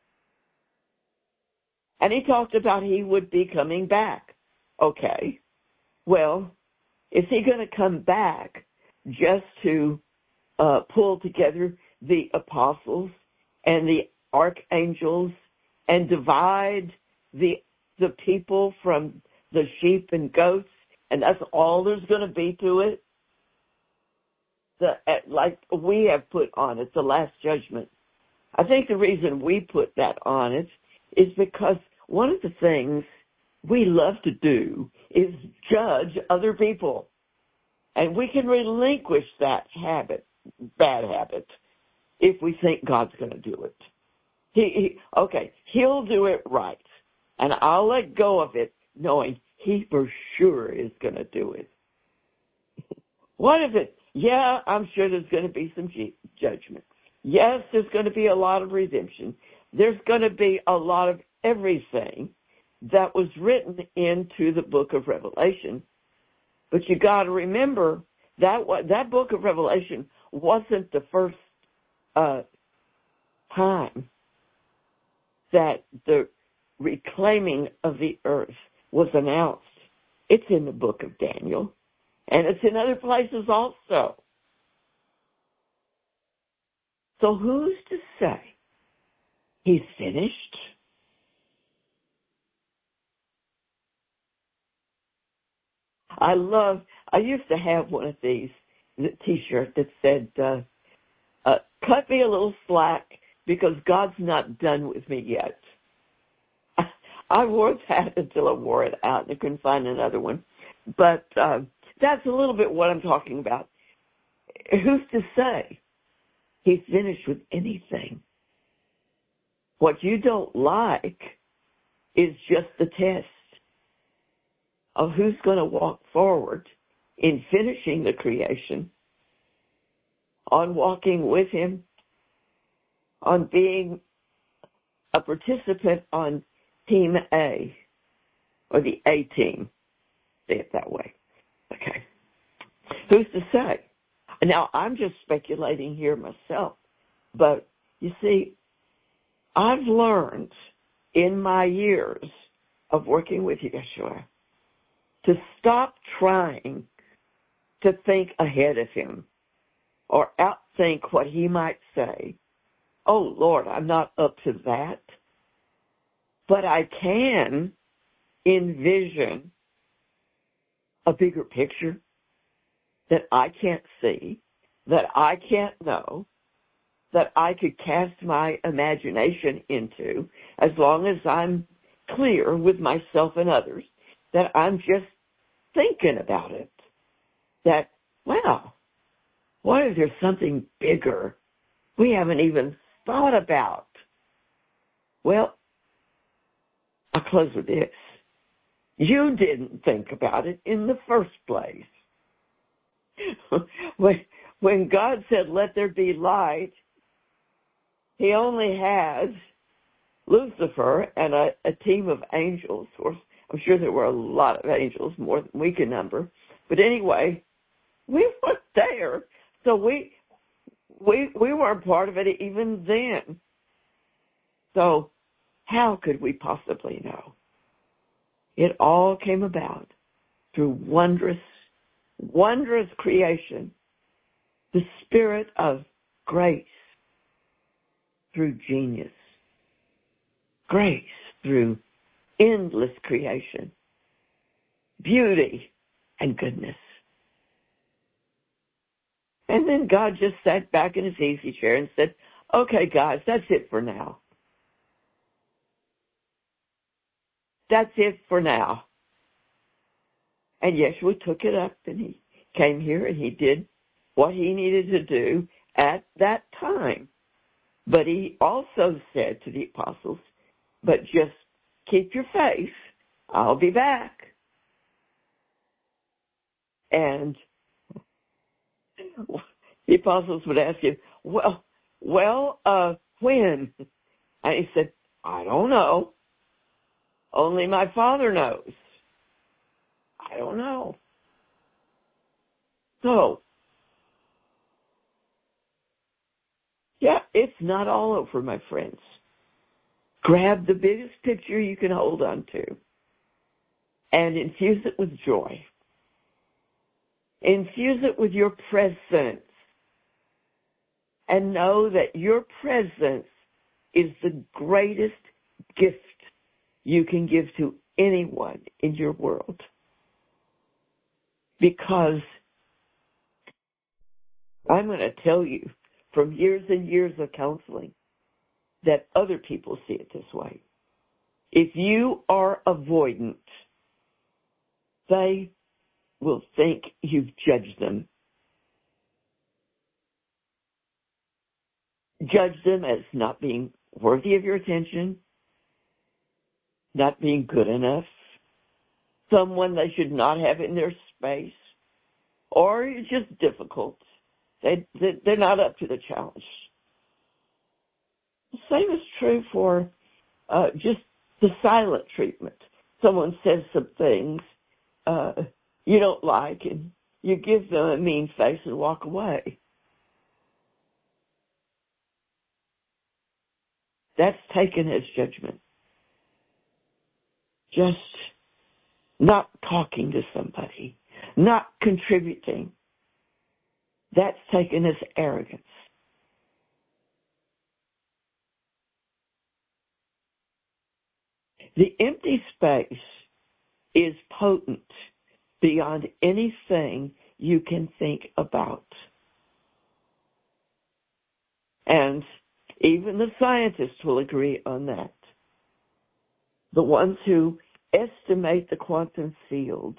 And he talked about he would be coming back. Okay. Well, is he going to come back just to pull together the apostles and the archangels and divide the people from the sheep and goats, and that's all there's going to be to it? like we have put on it, the Last Judgment. I think the reason we put that on it is because one of the things we love to do is judge other people. And we can relinquish that habit, bad habit, if we think God's going to do it. He'll do it right. And I'll let go of it knowing he for sure is going to do it. What if it? Yeah, I'm sure there's going to be some judgment. Yes, there's going to be a lot of redemption. There's going to be a lot of everything that was written into the book of Revelation. But you got to remember that book of Revelation wasn't the first time that the reclaiming of the earth was announced. It's in the book of Daniel, and it's in other places also. So who's to say he's finished? I used to have one of these T-shirts that said, cut me a little slack because God's not done with me yet. I wore that until I wore it out and I couldn't find another one. But that's a little bit what I'm talking about. Who's to say he's finished with anything? What you don't like is just the test of who's going to walk forward in finishing the creation, on walking with him, on being a participant on Team A, or the A team. Say it that way. Okay. Who's to say? Now, I'm just speculating here myself, but you see, I've learned in my years of working with Yeshua to stop trying to think ahead of him or outthink what he might say. Oh, Lord, I'm not up to that. But I can envision a bigger picture that I can't see, that I can't know, that I could cast my imagination into as long as I'm clear with myself and others, that I'm just thinking about it. That, wow, what if there's something bigger we haven't even thought about? Well, I'll close with this. You didn't think about it in the first place. When God said, let there be light, he only has Lucifer and a team of angels. Or I'm sure there were a lot of angels, more than we can number. But anyway, we weren't there. So we weren't part of it even then. So how could we possibly know? It all came about through wondrous creation, the spirit of grace through genius, grace through endless creation, beauty and goodness. And then God just sat back in his easy chair and said, okay, guys, that's it for now. That's it for now. And Yeshua took it up and he came here and he did what he needed to do at that time. But he also said to the apostles, but just keep your faith. I'll be back. And the apostles would ask him, when? And he said, I don't know. Only my Father knows. I don't know. So, yeah, it's not all over, my friends. Grab the biggest picture you can hold on to and infuse it with joy. Infuse it with your presence. And know that your presence is the greatest gift you can give to anyone in your world. Because I'm going to tell you from years and years of counseling that other people see it this way. If you are avoidant, they will think you've judged them. Judge them as not being worthy of your attention, not being good enough, someone they should not have in their space, or you're just difficult. They're not up to the challenge. The same is true for just the silent treatment. Someone says some things you don't like, and you give them a mean face and walk away. That's taken as judgment. Just not talking to somebody, not contributing. That's taken as arrogance. The empty space is potent beyond anything you can think about. And even the scientists will agree on that. The ones who estimate the quantum field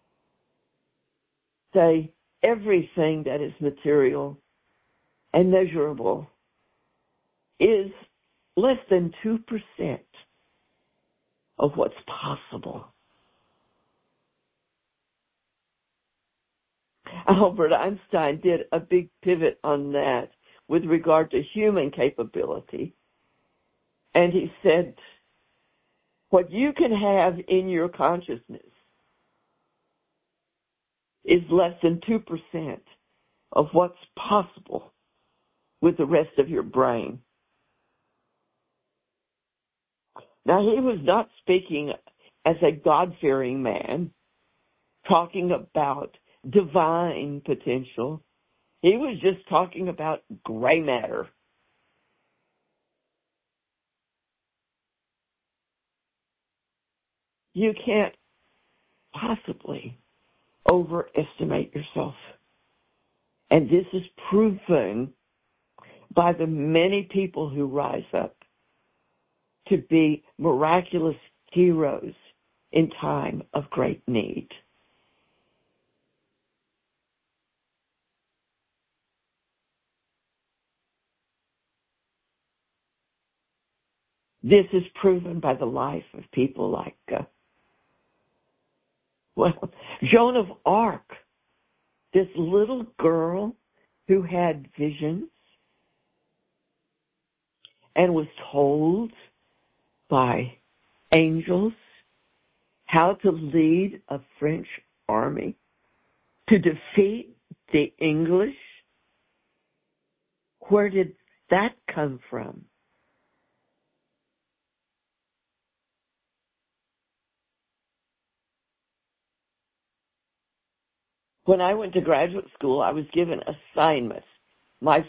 say everything that is material and measurable is less than 2% of what's possible. Albert Einstein did a big pivot on that with regard to human capability. And he said, what you can have in your consciousness is less than 2% of what's possible with the rest of your brain. Now, he was not speaking as a God-fearing man, talking about divine potential. He was just talking about gray matter. You can't possibly overestimate yourself. And this is proven by the many people who rise up to be miraculous heroes in time of great need. This is proven by the life of people like, Joan of Arc, this little girl who had visions and was told by angels how to lead a French army to defeat the English. Where did that come from? When I went to graduate school, I was given assignments. My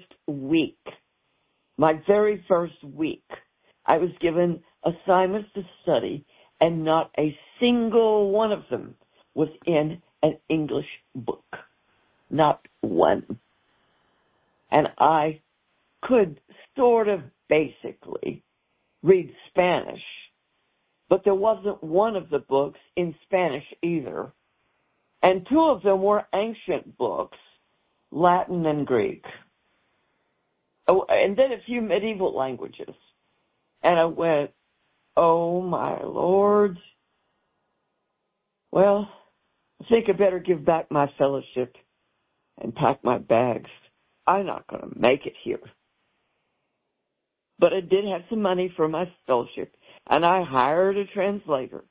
very first week, I was given assignments to study, and not a single one of them was in an English book. Not one. And I could sort of basically read Spanish, but there wasn't one of the books in Spanish either. And two of them were ancient books, Latin and Greek. Oh, and then a few medieval languages. And I went, oh my Lord. Well, I think I better give back my fellowship and pack my bags. I'm not going to make it here. But I did have some money for my fellowship, and I hired a translator.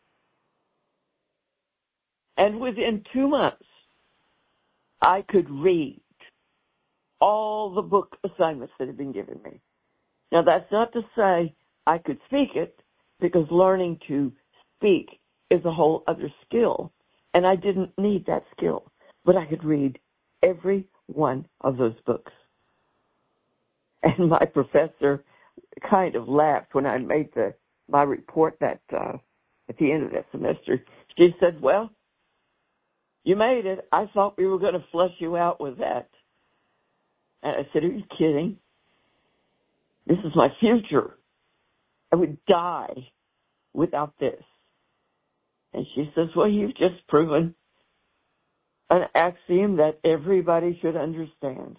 And within 2 months, I could read all the book assignments that had been given me. Now, that's not to say I could speak it, because learning to speak is a whole other skill, and I didn't need that skill. But I could read every one of those books. And my professor kind of laughed when I made my report that at the end of that semester. She said, well, you made it. I thought we were going to flush you out with that. And I said, are you kidding? This is my future. I would die without this. And she says, well, you've just proven an axiom that everybody should understand.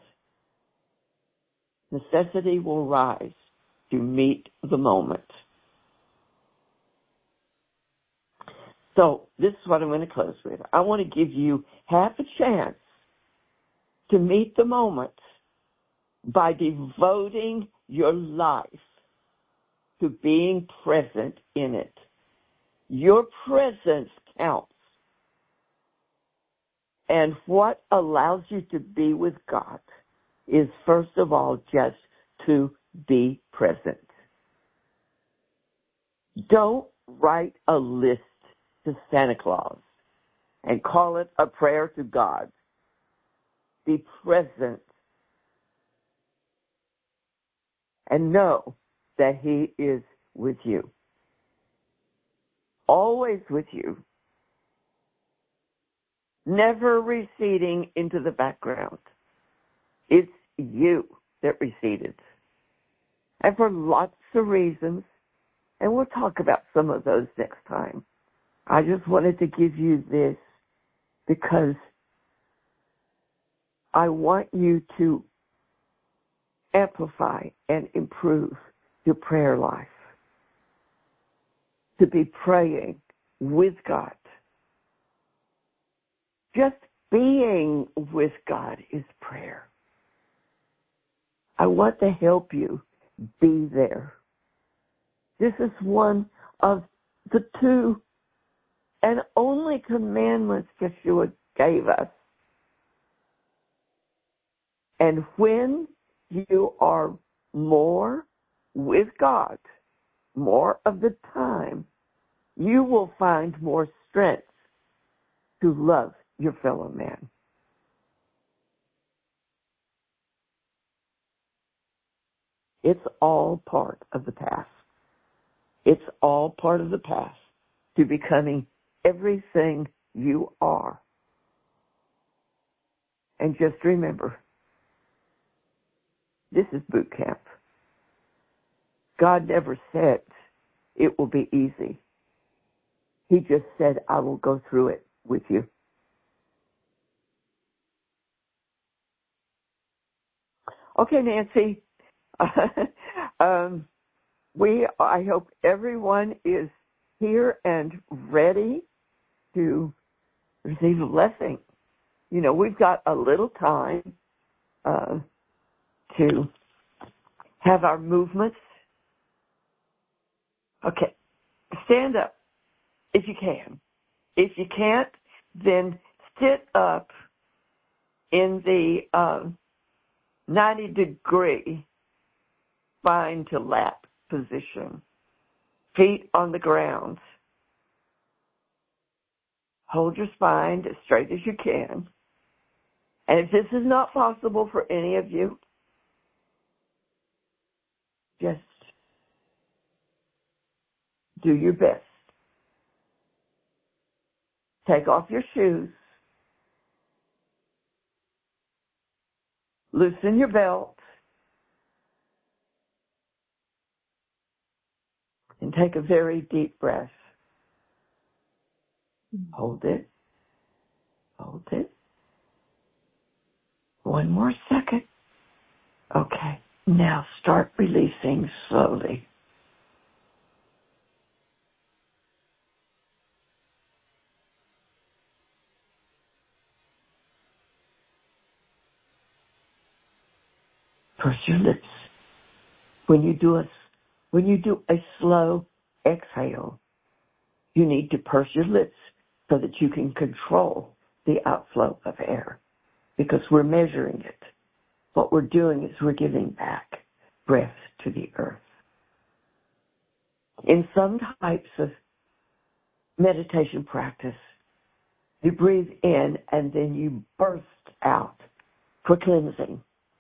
Necessity will rise to meet the moment. So this is what I'm going to close with. I want to give you half a chance to meet the moment by devoting your life to being present in it. Your presence counts. And what allows you to be with God is, first of all, just to be present. Don't write a list to Santa Claus and call it a prayer to God. Be present and know that He is with you. Always with you. Never receding into the background. It's you that receded. And for lots of reasons, and we'll talk about some of those next time. I just wanted to give you this because I want you to amplify and improve your prayer life. To be praying with God. Just being with God is prayer. I want to help you be there. This is one of the two and only commandments Yeshua gave us. And when you are more with God, more of the time, you will find more strength to love your fellow man. It's all part of the path. It's all part of the path to becoming everything you are. And just remember, this is boot camp. God never said it will be easy. He just said, I will go through it with you. Okay, Nancy. I hope everyone is here and ready to receive a blessing. You know, we've got a little time to have our movements. Okay, stand up if you can. If you can't, then sit up in the 90-degree spine to lap position. Feet on the ground. Hold your spine as straight as you can. And if this is not possible for any of you, just do your best. Take off your shoes. Loosen your belt. And take a very deep breath. Hold it. Hold it. One more second. Okay. Now start releasing slowly. Purse your lips. When you do a slow exhale, you need to purse your lips so that you can control the outflow of air, because we're measuring it. What we're doing is we're giving back breath to the earth. In some types of meditation practice, you breathe in and then you burst out for cleansing.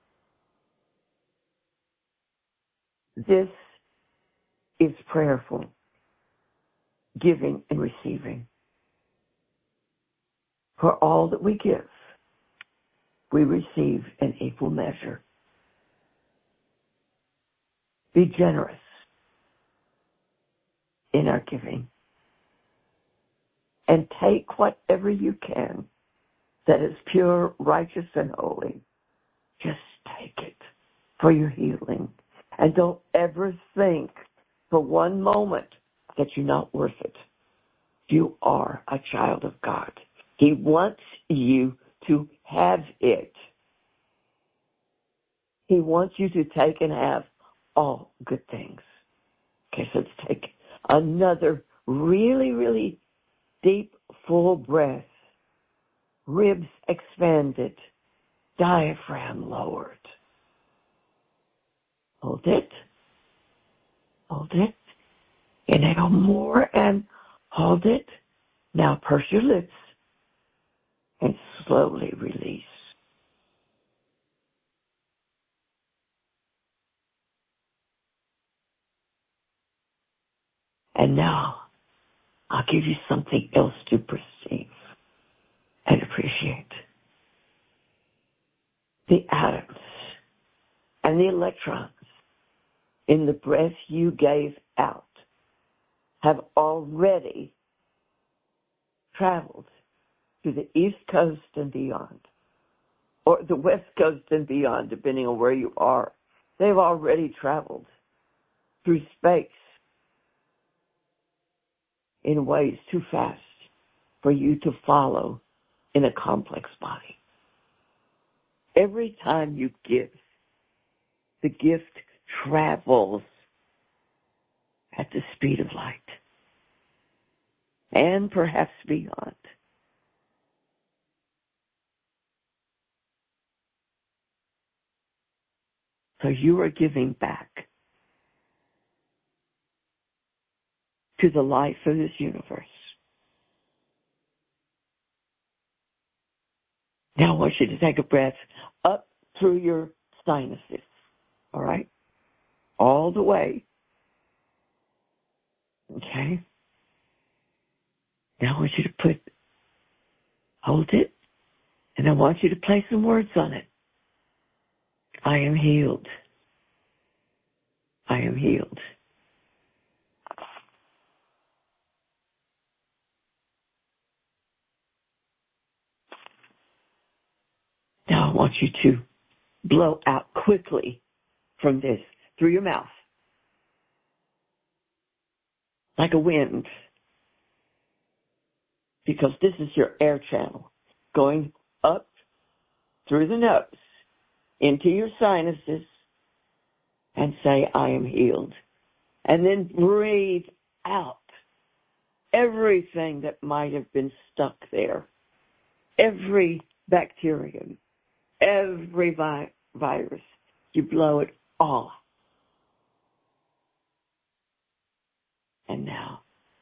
This is prayerful, giving and receiving. For all that we give, we receive an equal measure. Be generous in our giving. And take whatever you can that is pure, righteous, and holy. Just take it for your healing. And don't ever think for one moment that you're not worth it. You are a child of God. He wants you to have it. He wants you to take and have all good things. Okay, so let's take another really, really deep, full breath. Ribs expanded. Diaphragm lowered. Hold it. Hold it. Inhale more and hold it. Now purse your lips and slowly release. And now I'll give you something else to perceive and appreciate. The atoms and the electrons in the breath you gave out have already traveled to the East Coast and beyond, or the West Coast and beyond, depending on where you are. They've already traveled through space in ways too fast for you to follow in a complex body. Every time you give, the gift travels at the speed of light and perhaps beyond. So you are giving back to the life of this universe. Now I want you to take a breath up through your sinuses, all right? All the way. Okay? Now I want you to hold it, and I want you to place some words on it. I am healed. I am healed. Now I want you to blow out quickly from this through your mouth, like a wind, because this is your air channel going up through the nose into your sinuses and say, I am healed. And then breathe out everything that might have been stuck there, every bacterium, every virus. You blow it all. And now,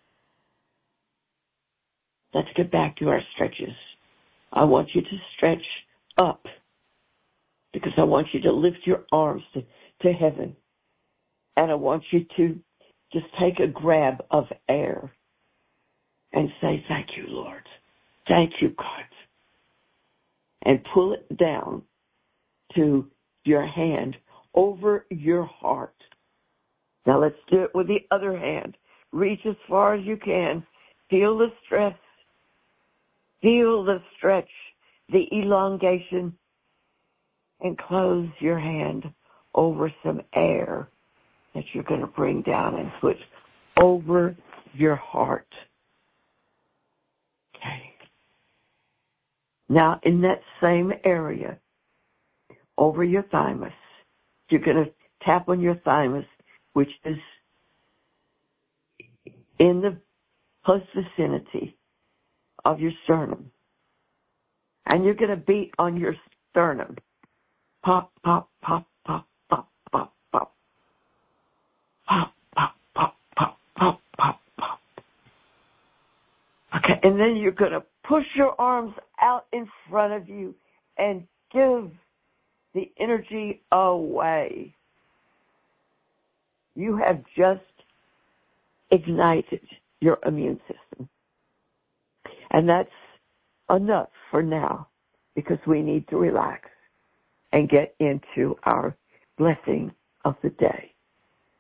let's get back to our stretches. I want you to stretch up because I want you to lift your arms to heaven. And I want you to just take a grab of air and say, thank you, Lord. Thank you, God. And pull it down to your hand over your heart. Now let's do it with the other hand. Reach as far as you can. Feel the stress. Feel the stretch, the elongation, and close your hand over some air that you're going to bring down and put over your heart. Okay. Now, in that same area, over your thymus, you're going to tap on your thymus, which is in the close vicinity of your sternum. And you're going to beat on your sternum. Pop, pop, pop, pop, pop, pop, pop. Pop, pop, pop, pop, pop, pop, pop. Okay, and then you're going to push your arms out in front of you and give the energy away. You have just ignited your immune system. And that's enough for now because we need to relax and get into our blessing of the day.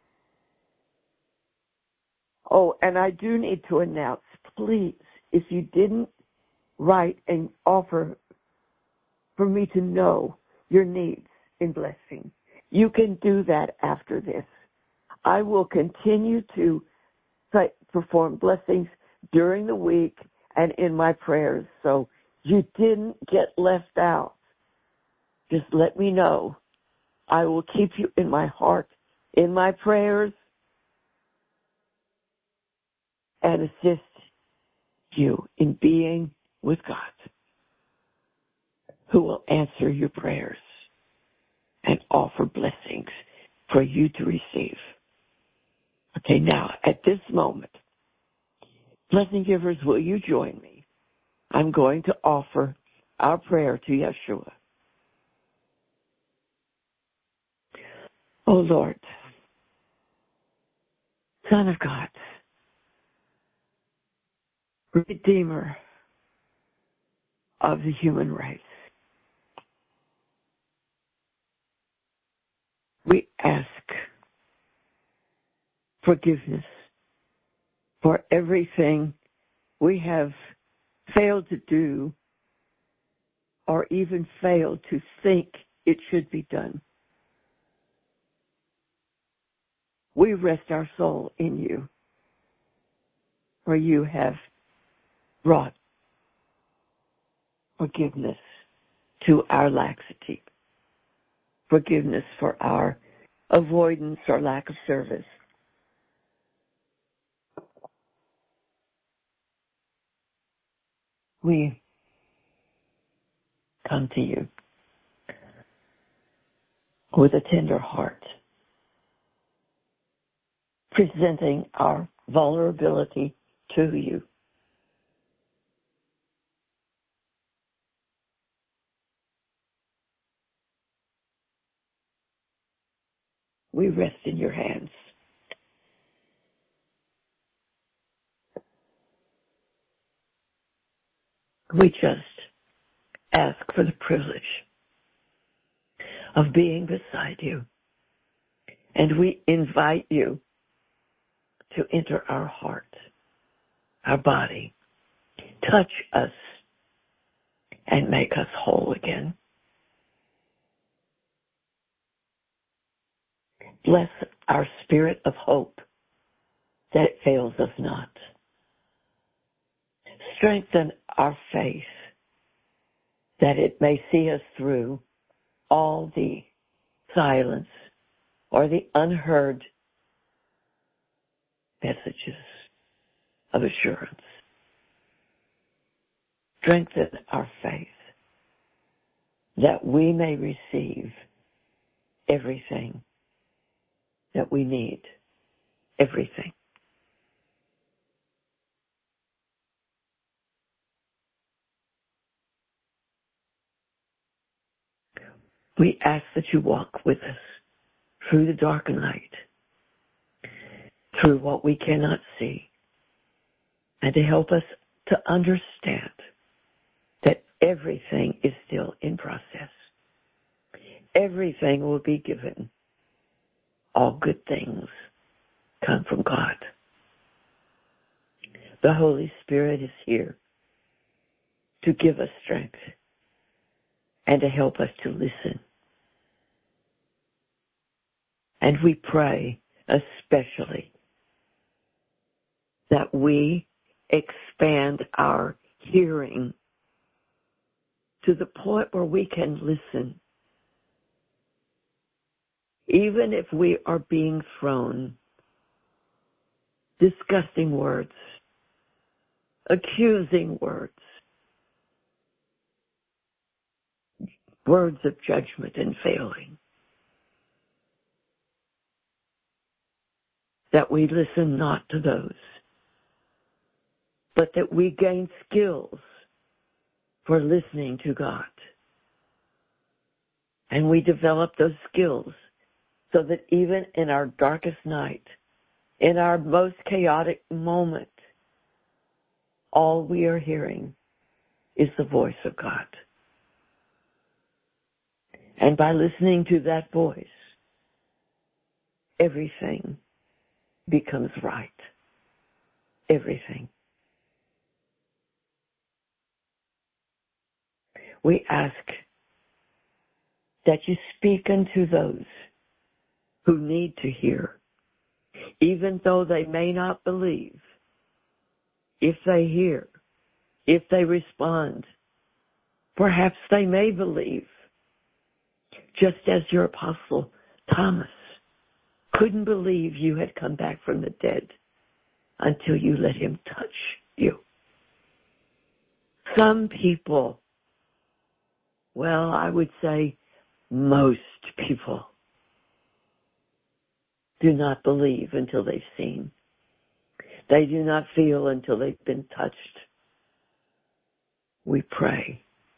Oh, and I do need to announce, please, if you didn't write and offer for me to know your needs in blessing, you can do that after this. I will continue to perform blessings during the week and in my prayers, so you didn't get left out. Just let me know. I will keep you in my heart, in my prayers, and assist you in being with God, who will answer your prayers and offer blessings for you to receive. Okay, now, at this moment, blessing givers, will you join me? I'm going to offer our prayer to Yeshua. Oh, Lord, Son of God, Redeemer of the human race, we ask forgiveness for everything we have failed to do or even failed to think it should be done. We rest our soul in you, for you have brought forgiveness to our laxity, forgiveness for our avoidance or lack of service. We come to you with a tender heart, presenting our vulnerability to you. We rest in your hands. We just ask for the privilege of being beside you, and we invite you to enter our heart, our body, touch us, and make us whole again. Bless our spirit of hope that it fails us not. Strengthen our faith that it may see us through all the silence or the unheard messages of assurance. Strengthen our faith that we may receive everything that we need, everything. We ask that you walk with us through the dark night, through what we cannot see, and to help us to understand that everything is still in process. Everything will be given. All good things come from God. The Holy Spirit is here to give us strength and to help us to listen. And we pray especially that we expand our hearing to the point where we can listen, even if we are being thrown disgusting words, accusing words, words of judgment and failing, that we listen not to those, but that we gain skills for listening to God. And we develop those skills so that even in our darkest night, in our most chaotic moment, all we are hearing is the voice of God. And by listening to that voice, everything becomes right. everything. We ask that you speak unto those who need to hear, even though they may not believe. If they hear, if they respond, perhaps they may believe, just as your apostle Thomas couldn't believe you had come back from the dead until you let him touch you. Some people, well, I would say most people, do not believe until they've seen. They do not feel until they've been touched. We pray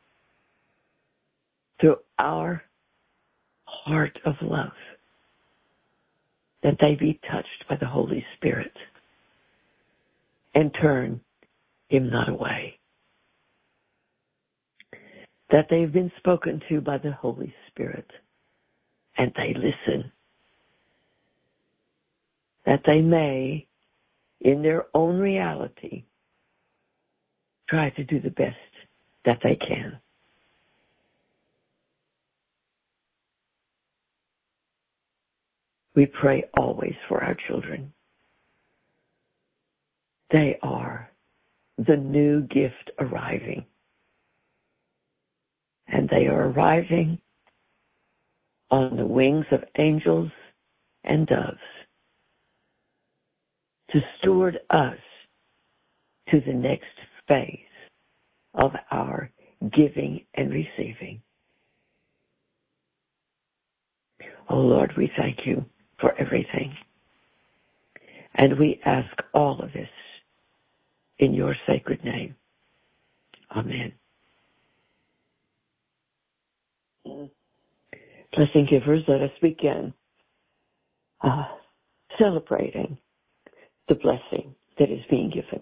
through our heart of love that they be touched by the Holy Spirit and turn him not away. That they've been spoken to by the Holy Spirit and they listen. That they may, in their own reality, try to do the best that they can. We pray always for our children. They are the new gift arriving. And they are arriving on the wings of angels and doves to steward us to the next phase of our giving and receiving. Oh Lord, we thank you for everything. And we ask all of this in your sacred name. Amen. Blessing givers, let us begin celebrating the blessing that is being given.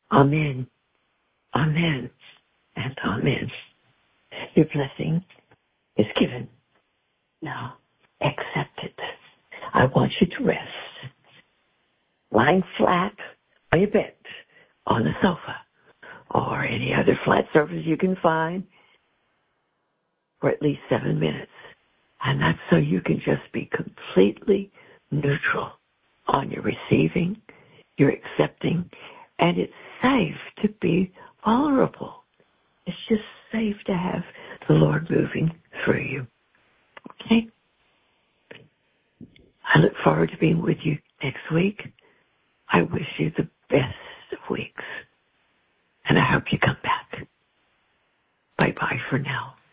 Amen. Amen. And amen. Your blessing is given. Now, accept it. I want you to rest, lying flat on your bed, on the sofa, or any other flat surface you can find for at least 7 minutes. And that's so you can just be completely neutral on your receiving, your accepting, and it's safe to be vulnerable. It's just safe to have the Lord moving through you. Okay? I look forward to being with you next week. I wish you the best of weeks. And I hope you come back. Bye-bye for now.